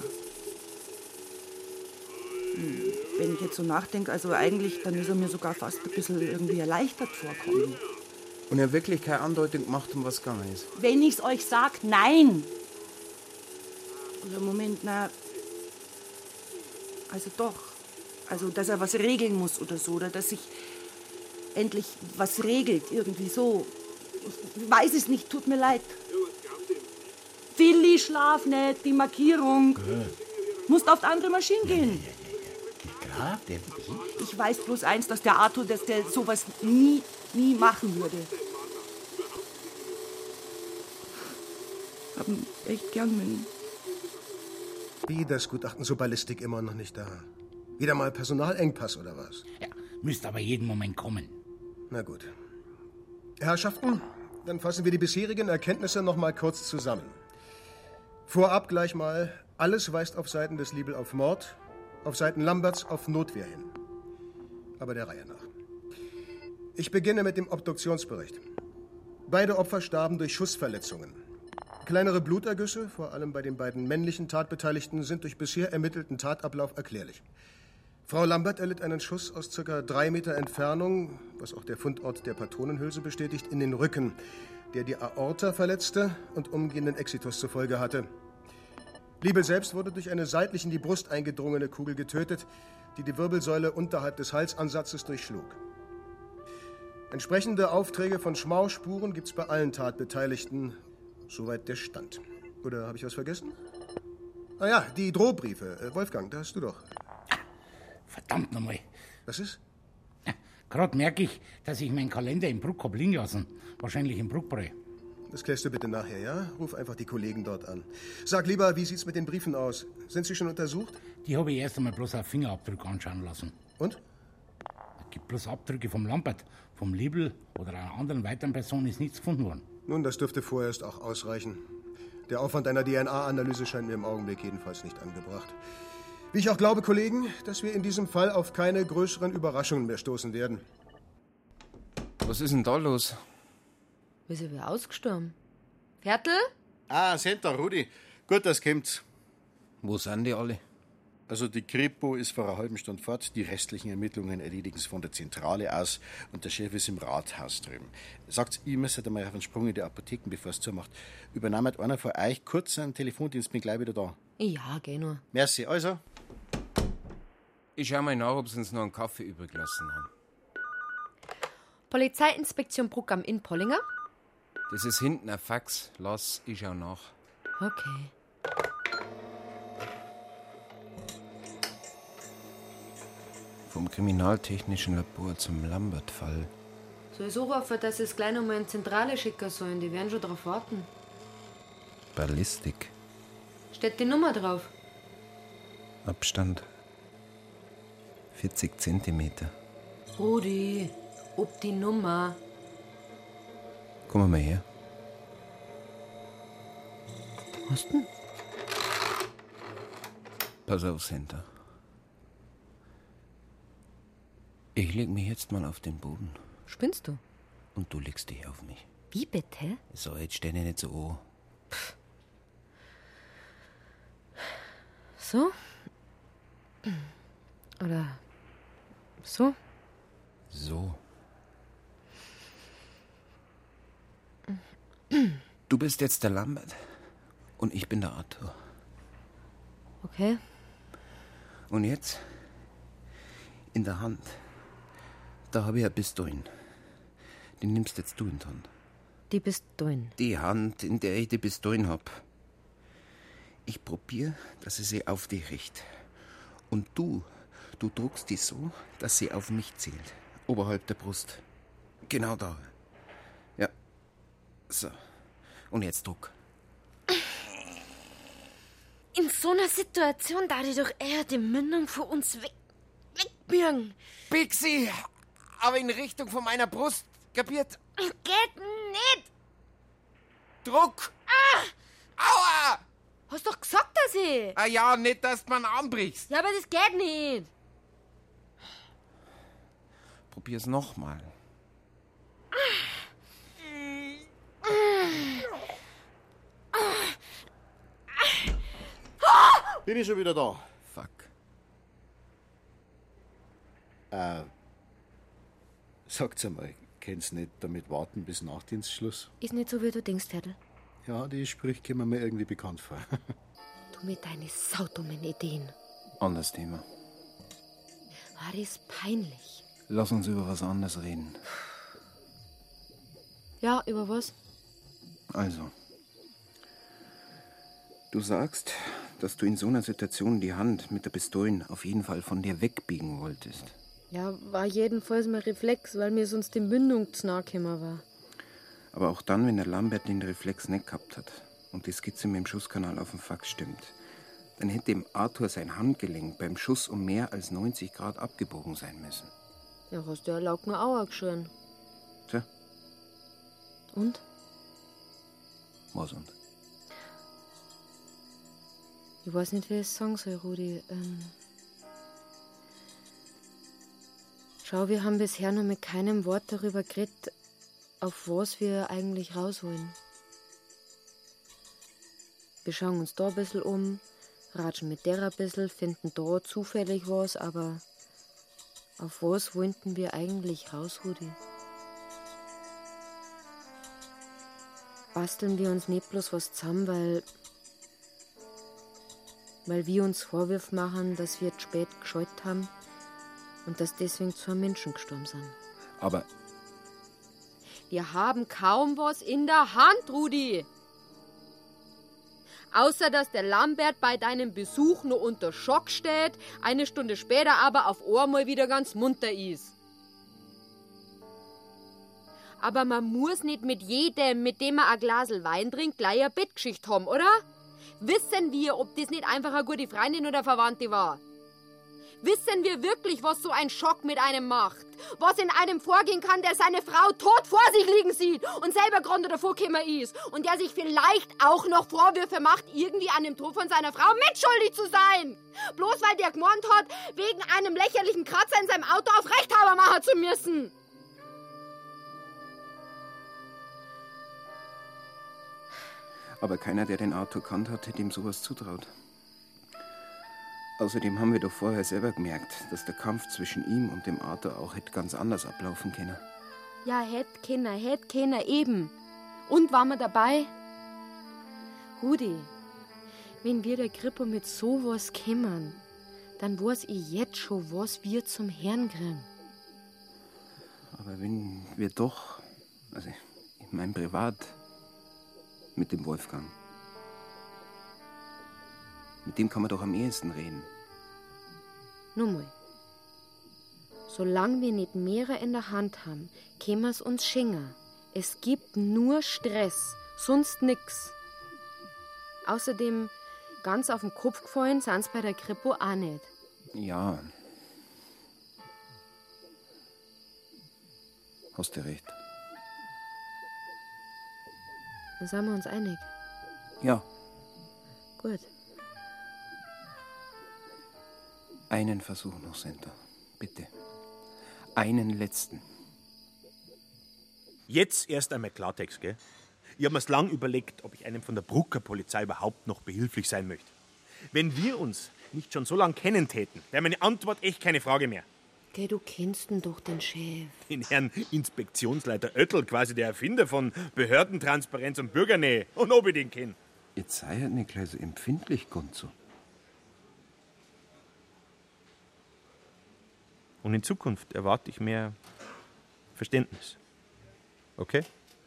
Wenn ich jetzt so nachdenke, also eigentlich, dann ist er mir sogar fast ein bisschen irgendwie erleichtert vorkommen. Und er hat wirklich keine Andeutung gemacht, um was gegangen ist. Wenn ich's euch sag, nein! Oder Moment, na. Also doch. Also, dass er was regeln muss oder so. Oder dass sich endlich was regelt, irgendwie so. Ich weiß es nicht, tut mir leid. Willi, schlaf nicht, die Markierung. Gut. Musst auf die andere Maschine gehen. Klar, der Ich weiß bloß eins, dass der Arthur, dass der sowas nie machen würde. Hab ihn echt gern, wenn. Wie, das Gutachten zur Ballistik immer noch nicht da? Wieder mal Personalengpass oder was? Ja, müsste aber jeden Moment kommen. Na gut. Herrschaften, dann fassen wir die bisherigen Erkenntnisse noch mal kurz zusammen. Vorab gleich mal, alles weist auf Seiten des Liebel auf Mord, auf Seiten Lamberts auf Notwehr hin. Aber der Reihe nach. Ich beginne mit dem Obduktionsbericht. Beide Opfer starben durch Schussverletzungen. Kleinere Blutergüsse, vor allem bei den beiden männlichen Tatbeteiligten, sind durch bisher ermittelten Tatablauf erklärlich. Frau Lambert erlitt einen Schuss aus ca. 3 Meter Entfernung, was auch der Fundort der Patronenhülse bestätigt, in den Rücken, der die Aorta verletzte und umgehenden Exitus zur Folge hatte. Liebel selbst wurde durch eine seitlich in die Brust eingedrungene Kugel getötet, die die Wirbelsäule unterhalb des Halsansatzes durchschlug. Entsprechende Aufträge von Schmaurspuren gibt's bei allen Tatbeteiligten. Soweit der Stand. Oder habe ich was vergessen? Ah ja, die Drohbriefe. Wolfgang, da hast du doch. Verdammt nochmal. Was ist? Ja, gerade merke ich, dass ich meinen Kalender im Bruck hab liegen lassen. Wahrscheinlich im Bruckbräu. Das klärst du bitte nachher, ja? Ruf einfach die Kollegen dort an. Sag lieber, wie sieht's mit den Briefen aus? Sind sie schon untersucht? Die habe ich erst einmal bloß auf Fingerabdrücke anschauen lassen. Und? Es gibt bloß Abdrücke vom Lambert. Vom Liebel oder einer anderen weiteren Person ist nichts gefunden worden. Nun, das dürfte vorerst auch ausreichen. Der Aufwand einer DNA-Analyse scheint mir im Augenblick jedenfalls nicht angebracht. Wie ich auch glaube, Kollegen, dass wir in diesem Fall auf keine größeren Überraschungen mehr stoßen werden. Was ist denn da los? Wir sind wieder ausgestorben. Viertel? Ah, sind da, Rudi. Gut, das kommt's. Wo sind die alle? Also die Kripo ist vor einer halben Stunde fort, die restlichen Ermittlungen erledigen sie von der Zentrale aus und der Chef ist im Rathaus drüben. Sagt, ich müsste einmal auf einen Sprung in die Apotheken, bevor es zumacht. Übernehmt einer von euch kurz einen Telefondienst, bin gleich wieder da. Ja, geh nur. Merci, also. Ich schau mal nach, ob sie uns noch einen Kaffee übrig gelassen haben. Polizeiinspektion Bruck am Inn Pollinger? Das ist hinten ein Fax. Lass, ich schau nach. Okay. Vom Kriminaltechnischen Labor zum Lambert-Fall. Soll ich so rufen, dass sie es gleich nochmal in Zentrale schicken sollen? Die werden schon drauf warten. Ballistik. Steht die Nummer drauf? Abstand 40 Zentimeter. Rudi, ob die Nummer. Komm mal her. Was denn? Pass auf, Center. Ich leg mich jetzt mal auf den Boden. Spinnst du? Und du legst dich auf mich. Wie bitte? So, jetzt steh dich nicht so an. So? Oder so? So. Du bist jetzt der Lambert und ich bin der Arthur. Okay. Und jetzt in der Hand, da habe ich eine Pistole. Die nimmst jetzt du in die Hand. Die Pistole? Die Hand, in der ich die Pistole hab. Ich probiere, dass ich sie auf dich richte. Und du druckst die so, dass sie auf mich zielt. Oberhalb der Brust. Genau da. Ja. So. Und jetzt Druck. In so einer Situation darf ich doch eher die Mündung von uns wegbürgen. Pixie! Aber in Richtung von meiner Brust. Kapiert? Geht nicht! Druck! Aua! Hast doch gesagt, dass ich... Ah ja, nicht, dass du man anbrichst. Ja, aber das geht nicht. Probier's nochmal. Bin ich schon wieder da? Fuck. Sagt's einmal, kannst nicht damit warten bis Nachtdienstschluss? Ist nicht so, wie du denkst, Herrl. Ja, die Sprüche kommen mir irgendwie bekannt vor. Du mit deinen saudummen Ideen. Anderes Thema. War das peinlich. Lass uns über was anderes reden. Ja, über was? Also. Du sagst, dass du in so einer Situation die Hand mit der Pistole auf jeden Fall von dir wegbiegen wolltest. Ja, war jedenfalls mein Reflex, weil mir sonst die Mündung zu nahe gekommen war. Aber auch dann, wenn der Lambert den Reflex nicht gehabt hat und die Skizze mit dem Schusskanal auf dem Fax stimmt, dann hätte dem Arthur sein Handgelenk beim Schuss um mehr als 90 Grad abgebogen sein müssen. Ja, hast du ja laut nur Aua geschrien. Tja. Und? Was und? Ich weiß nicht, wie ich es sagen soll, Rudi. Schau, wir haben bisher noch mit keinem Wort darüber geredet, auf was wir eigentlich raus wollen. Wir schauen uns da ein bisschen um, ratschen mit der ein bisschen, finden da zufällig was, aber auf was wollten wir eigentlich raus, Rudi? Basteln wir uns nicht bloß was zusammen, weil wir uns Vorwürfe machen, dass wir zu spät geschaltet haben und dass deswegen 2 Menschen gestorben sind. Aber wir haben kaum was in der Hand, Rudi. Außer, dass der Lambert bei deinem Besuch nur unter Schock steht, eine Stunde später aber auf einmal wieder ganz munter ist. Aber man muss nicht mit jedem, mit dem man ein Glasl Wein trinkt, gleich eine Bettgeschichte haben, oder? Wissen wir, ob das nicht einfach eine gute Freundin oder Verwandte war? Wissen wir wirklich, was so ein Schock mit einem macht? Was in einem vorgehen kann, der seine Frau tot vor sich liegen sieht und selber gerade davor gekommen ist und der sich vielleicht auch noch Vorwürfe macht, irgendwie an dem Tod von seiner Frau mitschuldig zu sein. Bloß weil der gemeint hat, wegen einem lächerlichen Kratzer in seinem Auto auf Rechthaber machen zu müssen. Aber keiner, der den Arthur kannt hat, hätte ihm sowas zutraut. Außerdem haben wir doch vorher selber gemerkt, dass der Kampf zwischen ihm und dem Arthur auch hätte ganz anders ablaufen können. Ja, hätte keiner, eben. Und waren wir dabei? Rudi, wenn wir der Kripo mit sowas kämmern, dann weiß ich jetzt schon, was wir zum Herrn kriegen. Aber wenn wir doch, also ich meine privat, mit dem Wolfgang. Mit dem kann man doch am ehesten reden. Nur mal. Solange wir nicht mehrere in der Hand haben, können wir es uns schenken. Es gibt nur Stress, sonst nix. Außerdem, ganz auf den Kopf gefallen, sind sie bei der Kripo auch nicht. Ja. Hast du recht. Dann sind wir uns einig. Ja. Gut. Einen Versuch noch, Senta. Bitte. Einen letzten. Jetzt erst einmal Klartext, gell? Ich habe mir's lang überlegt, ob ich einem von der Brucker Polizei überhaupt noch behilflich sein möchte. Wenn wir uns nicht schon so lange kennen täten, wäre meine Antwort echt keine Frage mehr. Geh, du kennst ihn doch, den Chef. Den Herrn Inspektionsleiter Oettel, quasi der Erfinder von Behördentransparenz und Bürgernähe. Und ob ich den kenne. Jetzt sei halt nicht gleich so empfindlich, Gonzo. Und in Zukunft erwarte ich mehr Verständnis. Okay?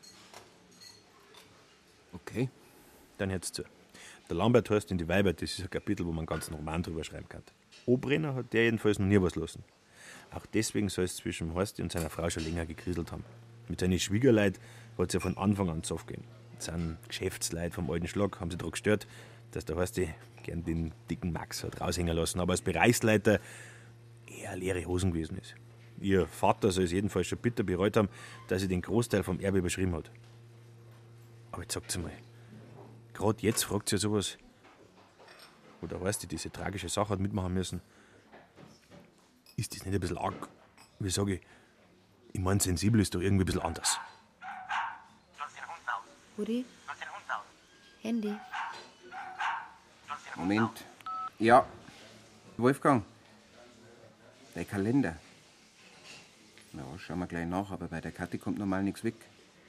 Okay. Dann hört's zu. Der Lambert heißt in die Weiber, das ist ein Kapitel, wo man einen ganzen Roman drüber schreiben kann. Obrenner hat der jedenfalls noch nie was lassen. Auch deswegen soll es zwischen Horsti und seiner Frau schon länger gekriselt haben. Mit seinen Schwiegerleut hat es ja von Anfang an Zoff gegeben. Das sind Geschäftsleute vom alten Schlag, haben sie daran gestört, dass der Horsti gern den dicken Max hat raushängen lassen, aber als Bereichsleiter eher leere Hosen gewesen ist. Ihr Vater soll es jedenfalls schon bitter bereut haben, dass er den Großteil vom Erbe überschrieben hat. Aber jetzt sagt's mal, gerade jetzt fragt sie ja sowas, wo der Horsti diese tragische Sache hat mitmachen müssen. Ist das nicht ein bisschen arg? Wie sage ich meine, sensibel ist doch irgendwie ein bisschen anders. Rudi? Handy. Moment. Ja. Wolfgang. Der Kalender. Ja, schauen wir gleich nach, aber bei der Kathi kommt normal nichts weg.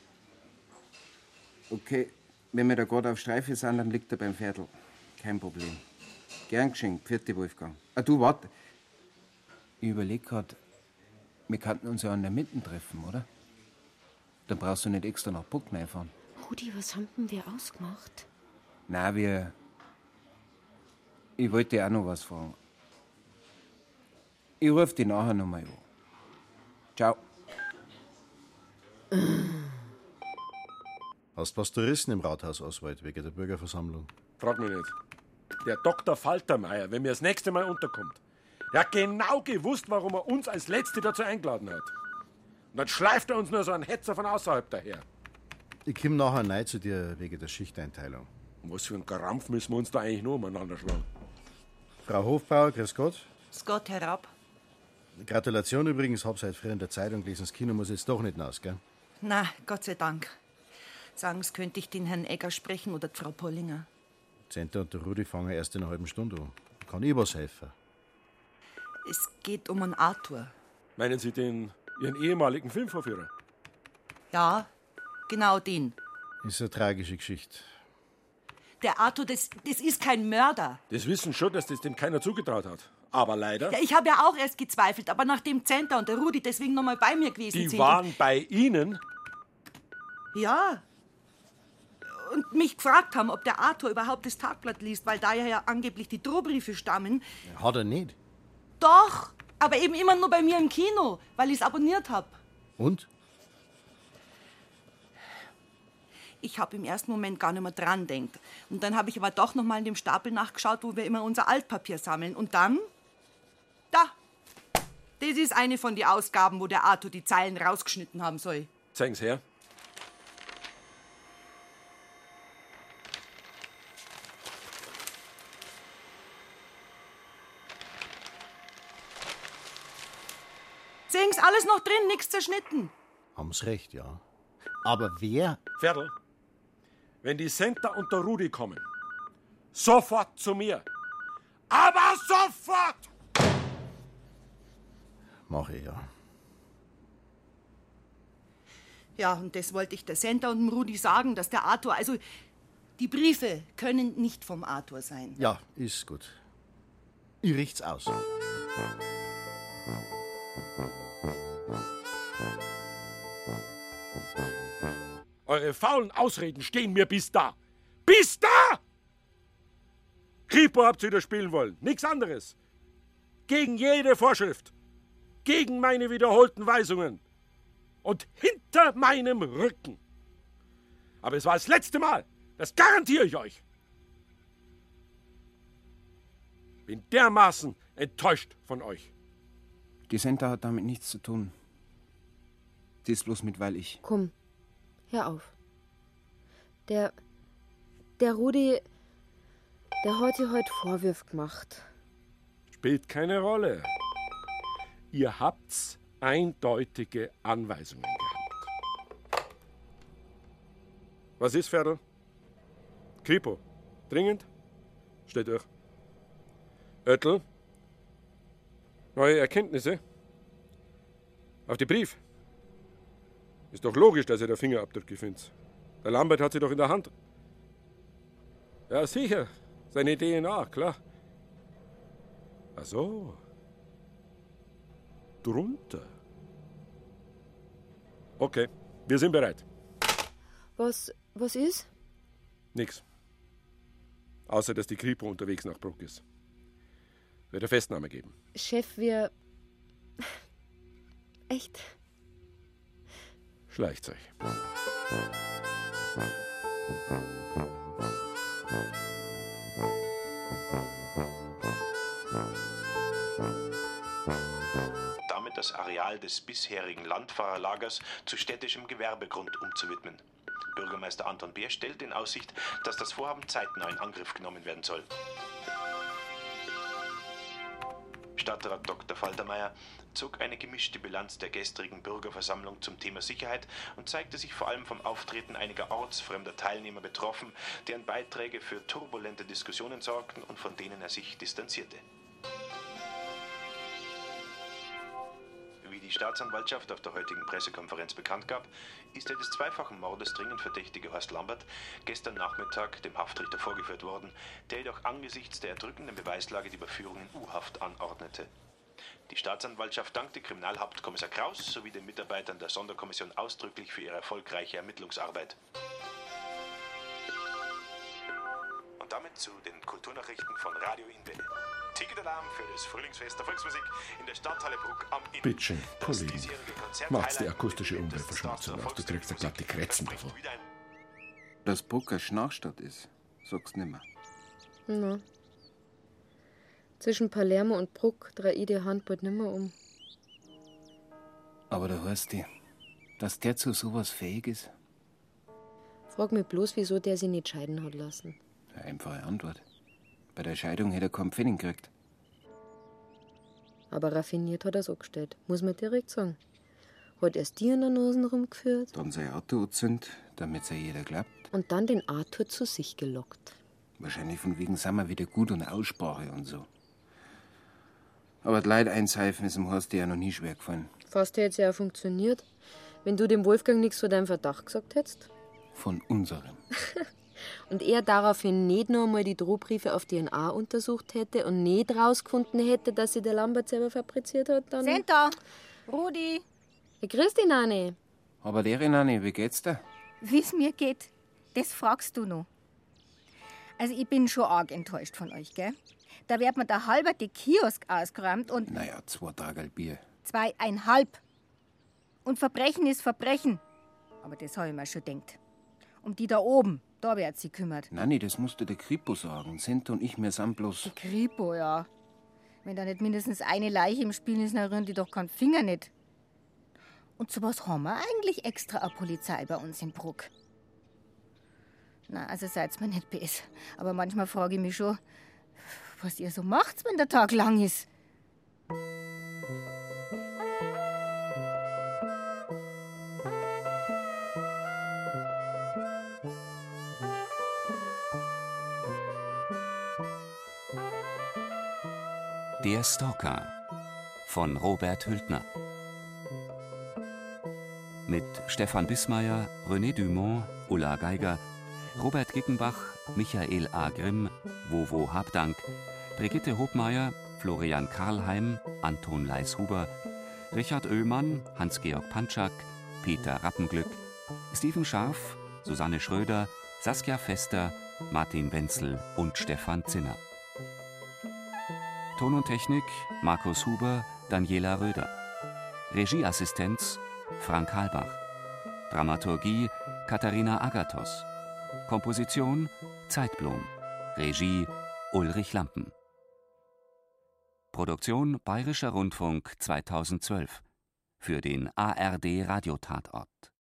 Okay, wenn wir da gerade auf Streife sind, dann liegt er beim Viertel. Kein Problem. Gern geschenkt. Vierte Wolfgang. Ah, du, warte. Ich überleg grad, wir könnten uns ja an der Mitte treffen, oder? Dann brauchst du nicht extra nach Puck reinfahren. Rudi, was haben denn wir ausgemacht? Na, ich wollte dir auch noch was fragen. Ich ruf dich nachher noch mal an. Ciao. Hast was zu rissen im Rathaus, Oswald, wegen der Bürgerversammlung? Frag mich nicht. Der Dr. Faltermeier, wenn mir das nächste Mal unterkommt, der hat genau gewusst, warum er uns als Letzte dazu eingeladen hat. Und dann schleift er uns nur so einen Hetzer von außerhalb daher. Ich komm nachher rein zu dir wegen der Schichteinteilung. Was für ein Krampf müssen wir uns da eigentlich noch umeinander schlagen? Frau Hofbauer, grüß Gott. Grüß Gott, herab. Gratulation übrigens, hab seit früher in der Zeitung gelesen, das Kino muss jetzt doch nicht raus, gell? Na, Gott sei Dank. Sagen Sie, könnte ich den Herrn Egger sprechen oder die Frau Pollinger? Zenta und der Rudi fangen erst in einer halben Stunde an. Kann ich was helfen? Es geht um einen Arthur. Meinen Sie Ihren ehemaligen Filmvorführer? Ja, genau den. Ist eine tragische Geschichte. Der Arthur, das ist kein Mörder. Das wissen schon, dass das dem keiner zugetraut hat. Aber leider... Ja, ich habe ja auch erst gezweifelt, aber nachdem Zenta und der Rudi deswegen noch mal bei mir gewesen Die sind... waren bei Ihnen? Ja. Und mich gefragt haben, ob der Arthur überhaupt das Tagblatt liest, weil da ja angeblich die Drohbriefe stammen. Hat er nicht. Doch, aber eben immer nur bei mir im Kino, weil ich es abonniert habe. Und? Ich habe im ersten Moment gar nicht mehr dran gedacht. Und dann habe ich aber doch noch mal in dem Stapel nachgeschaut, wo wir immer unser Altpapier sammeln. Und dann... Da! Das ist eine von den Ausgaben, wo der Arthur die Zeilen rausgeschnitten haben soll. Zeigen's her. Sehen's alles noch drin, nichts zerschnitten. Haben's recht, ja. Aber wer? Ferdl, wenn die Senta und der Rudi kommen, sofort zu mir. Aber sofort! Mach ich, ja. Ja, und das wollte ich der Senta und dem Rudi sagen, dass der Arthur... Also, die Briefe können nicht vom Arthur sein. Ja, ist gut. Ich richt's aus. Eure faulen Ausreden stehen mir bis da. Bis da! Kripo habt ihr wieder spielen wollen. Nichts anderes. Gegen jede Vorschrift. Gegen meine wiederholten Weisungen. Und hinter meinem Rücken. Aber es war das letzte Mal. Das garantiere ich euch. Bin dermaßen enttäuscht von euch. Die Senta hat damit nichts zu tun. Sie ist bloß mit, weil ich... Komm, hör auf. Der Rudi, der hat dir heute Vorwürfe gemacht. Spielt keine Rolle. Ihr habt's eindeutige Anweisungen gehabt. Was ist, Ferdl? Kripo. Dringend? Steht durch. Oettel. Neue Erkenntnisse? Auf die Brief. Ist doch logisch, dass ihr da Fingerabdrücke findet. Der Lambert hat sie doch in der Hand. Ja, sicher. Seine DNA, klar. Ach so. Drunter. Okay, wir sind bereit. Was ist? Nix. Außer, dass die Kripo unterwegs nach Bruck ist. Wird eine Festnahme geben. Chef, wir Echt? Schleicht's euch. Damit das Areal des bisherigen Landfahrerlagers zu städtischem Gewerbegrund umzuwidmen. Bürgermeister Anton Beer stellt in Aussicht, dass das Vorhaben zeitnah in Angriff genommen werden soll. Stadtrat Dr. Faltermeier zog eine gemischte Bilanz der gestrigen Bürgerversammlung zum Thema Sicherheit und zeigte sich vor allem vom Auftreten einiger ortsfremder Teilnehmer betroffen, deren Beiträge für turbulente Diskussionen sorgten und von denen er sich distanzierte. Wie die Staatsanwaltschaft auf der heutigen Pressekonferenz bekannt gab, ist der des zweifachen Mordes dringend verdächtige Horst Lambert gestern Nachmittag dem Haftrichter vorgeführt worden, der jedoch angesichts der erdrückenden Beweislage die Überführung in U-Haft anordnete. Die Staatsanwaltschaft dankte Kriminalhauptkommissar Kraus sowie den Mitarbeitern der Sonderkommission ausdrücklich für ihre erfolgreiche Ermittlungsarbeit. Und damit zu den Kulturnachrichten von Radio Inde. Ticketalarm für das Frühlingsfest der Volksmusik in der Stadthalle Bruck am Inn. Bitte, Kollegen, macht's die akustische Umweltverschmutzung aus. Du kriegst ja glatt die Kretzen davon. Dass Bruck eine Schnarchstadt ist, sagst du nimmer. Na. Zwischen Palermo und Bruck drehe ich die Hand bald nimmer um. Aber da heißt die, dass der zu sowas fähig ist? Frag mich bloß, wieso der sich nicht scheiden hat lassen. Eine einfache Antwort. Bei der Scheidung hätte er keinen Pfennig gekriegt. Aber raffiniert hat er es angestellt, muss man direkt sagen. Hat erst die an der Nase rumgeführt. Dann sein Auto angezündet, damit es ja jeder glaubt. Und dann den Arthur zu sich gelockt. Wahrscheinlich von wegen sind wir wieder gut und Aussprache und so. Aber die Leute einseifen ist dem Horst ja noch nie schwer gefallen. Fast hätte es ja auch funktioniert, wenn du dem Wolfgang nichts von deinem Verdacht gesagt hättest. Von unserem. Und er daraufhin nicht noch einmal die Drohbriefe auf DNA untersucht hätte und nicht rausgefunden hätte, dass sie der Lambert selber fabriziert hat, dann... Senta, Rudi. Ja, grüß dich, Nani. Aber der Nani, wie geht's dir? Wie's mir geht, das fragst du noch. Also ich bin schon arg enttäuscht von euch, gell? Da wird mir der halbe Kiosk ausgeräumt und... Naja, 2 Tage Bier. 2,5. Und Verbrechen ist Verbrechen. Aber das habe ich mir schon gedacht. Um die da oben, da wird sie kümmert. Nanni, das musst du der Kripo sagen. Senta und ich, wir sind bloß... Die Kripo, ja. Wenn da nicht mindestens eine Leiche im Spiel ist, dann rühren die doch keinen Finger nicht. Und sowas haben wir eigentlich extra eine Polizei bei uns in Bruck. Na, also seid's mir nicht böse. Aber manchmal frage ich mich schon, was ihr so macht, wenn der Tag lang ist. Der Stalker von Robert Hültner. Mit Stefan Bismayer, René Dumont, Ulla Geiger, Robert Gickenbach, Michael A. Grimm, Wowo Habdank, Brigitte Hobmeier, Florian Karlheim, Anton Leishuber, Richard Oehlmann, Hans-Georg Pantschak, Peter Rappenglück, Steven Scharf, Susanne Schröder, Saskia Fester, Martin Wenzel und Stefan Zinner. Ton und Technik Markus Huber, Daniela Röder. Regieassistenz Frank Halbach. Dramaturgie Katharina Agathos. Komposition Zeitblom. Regie Ulrich Lampen. Produktion Bayerischer Rundfunk 2012 für den ARD Radiotatort.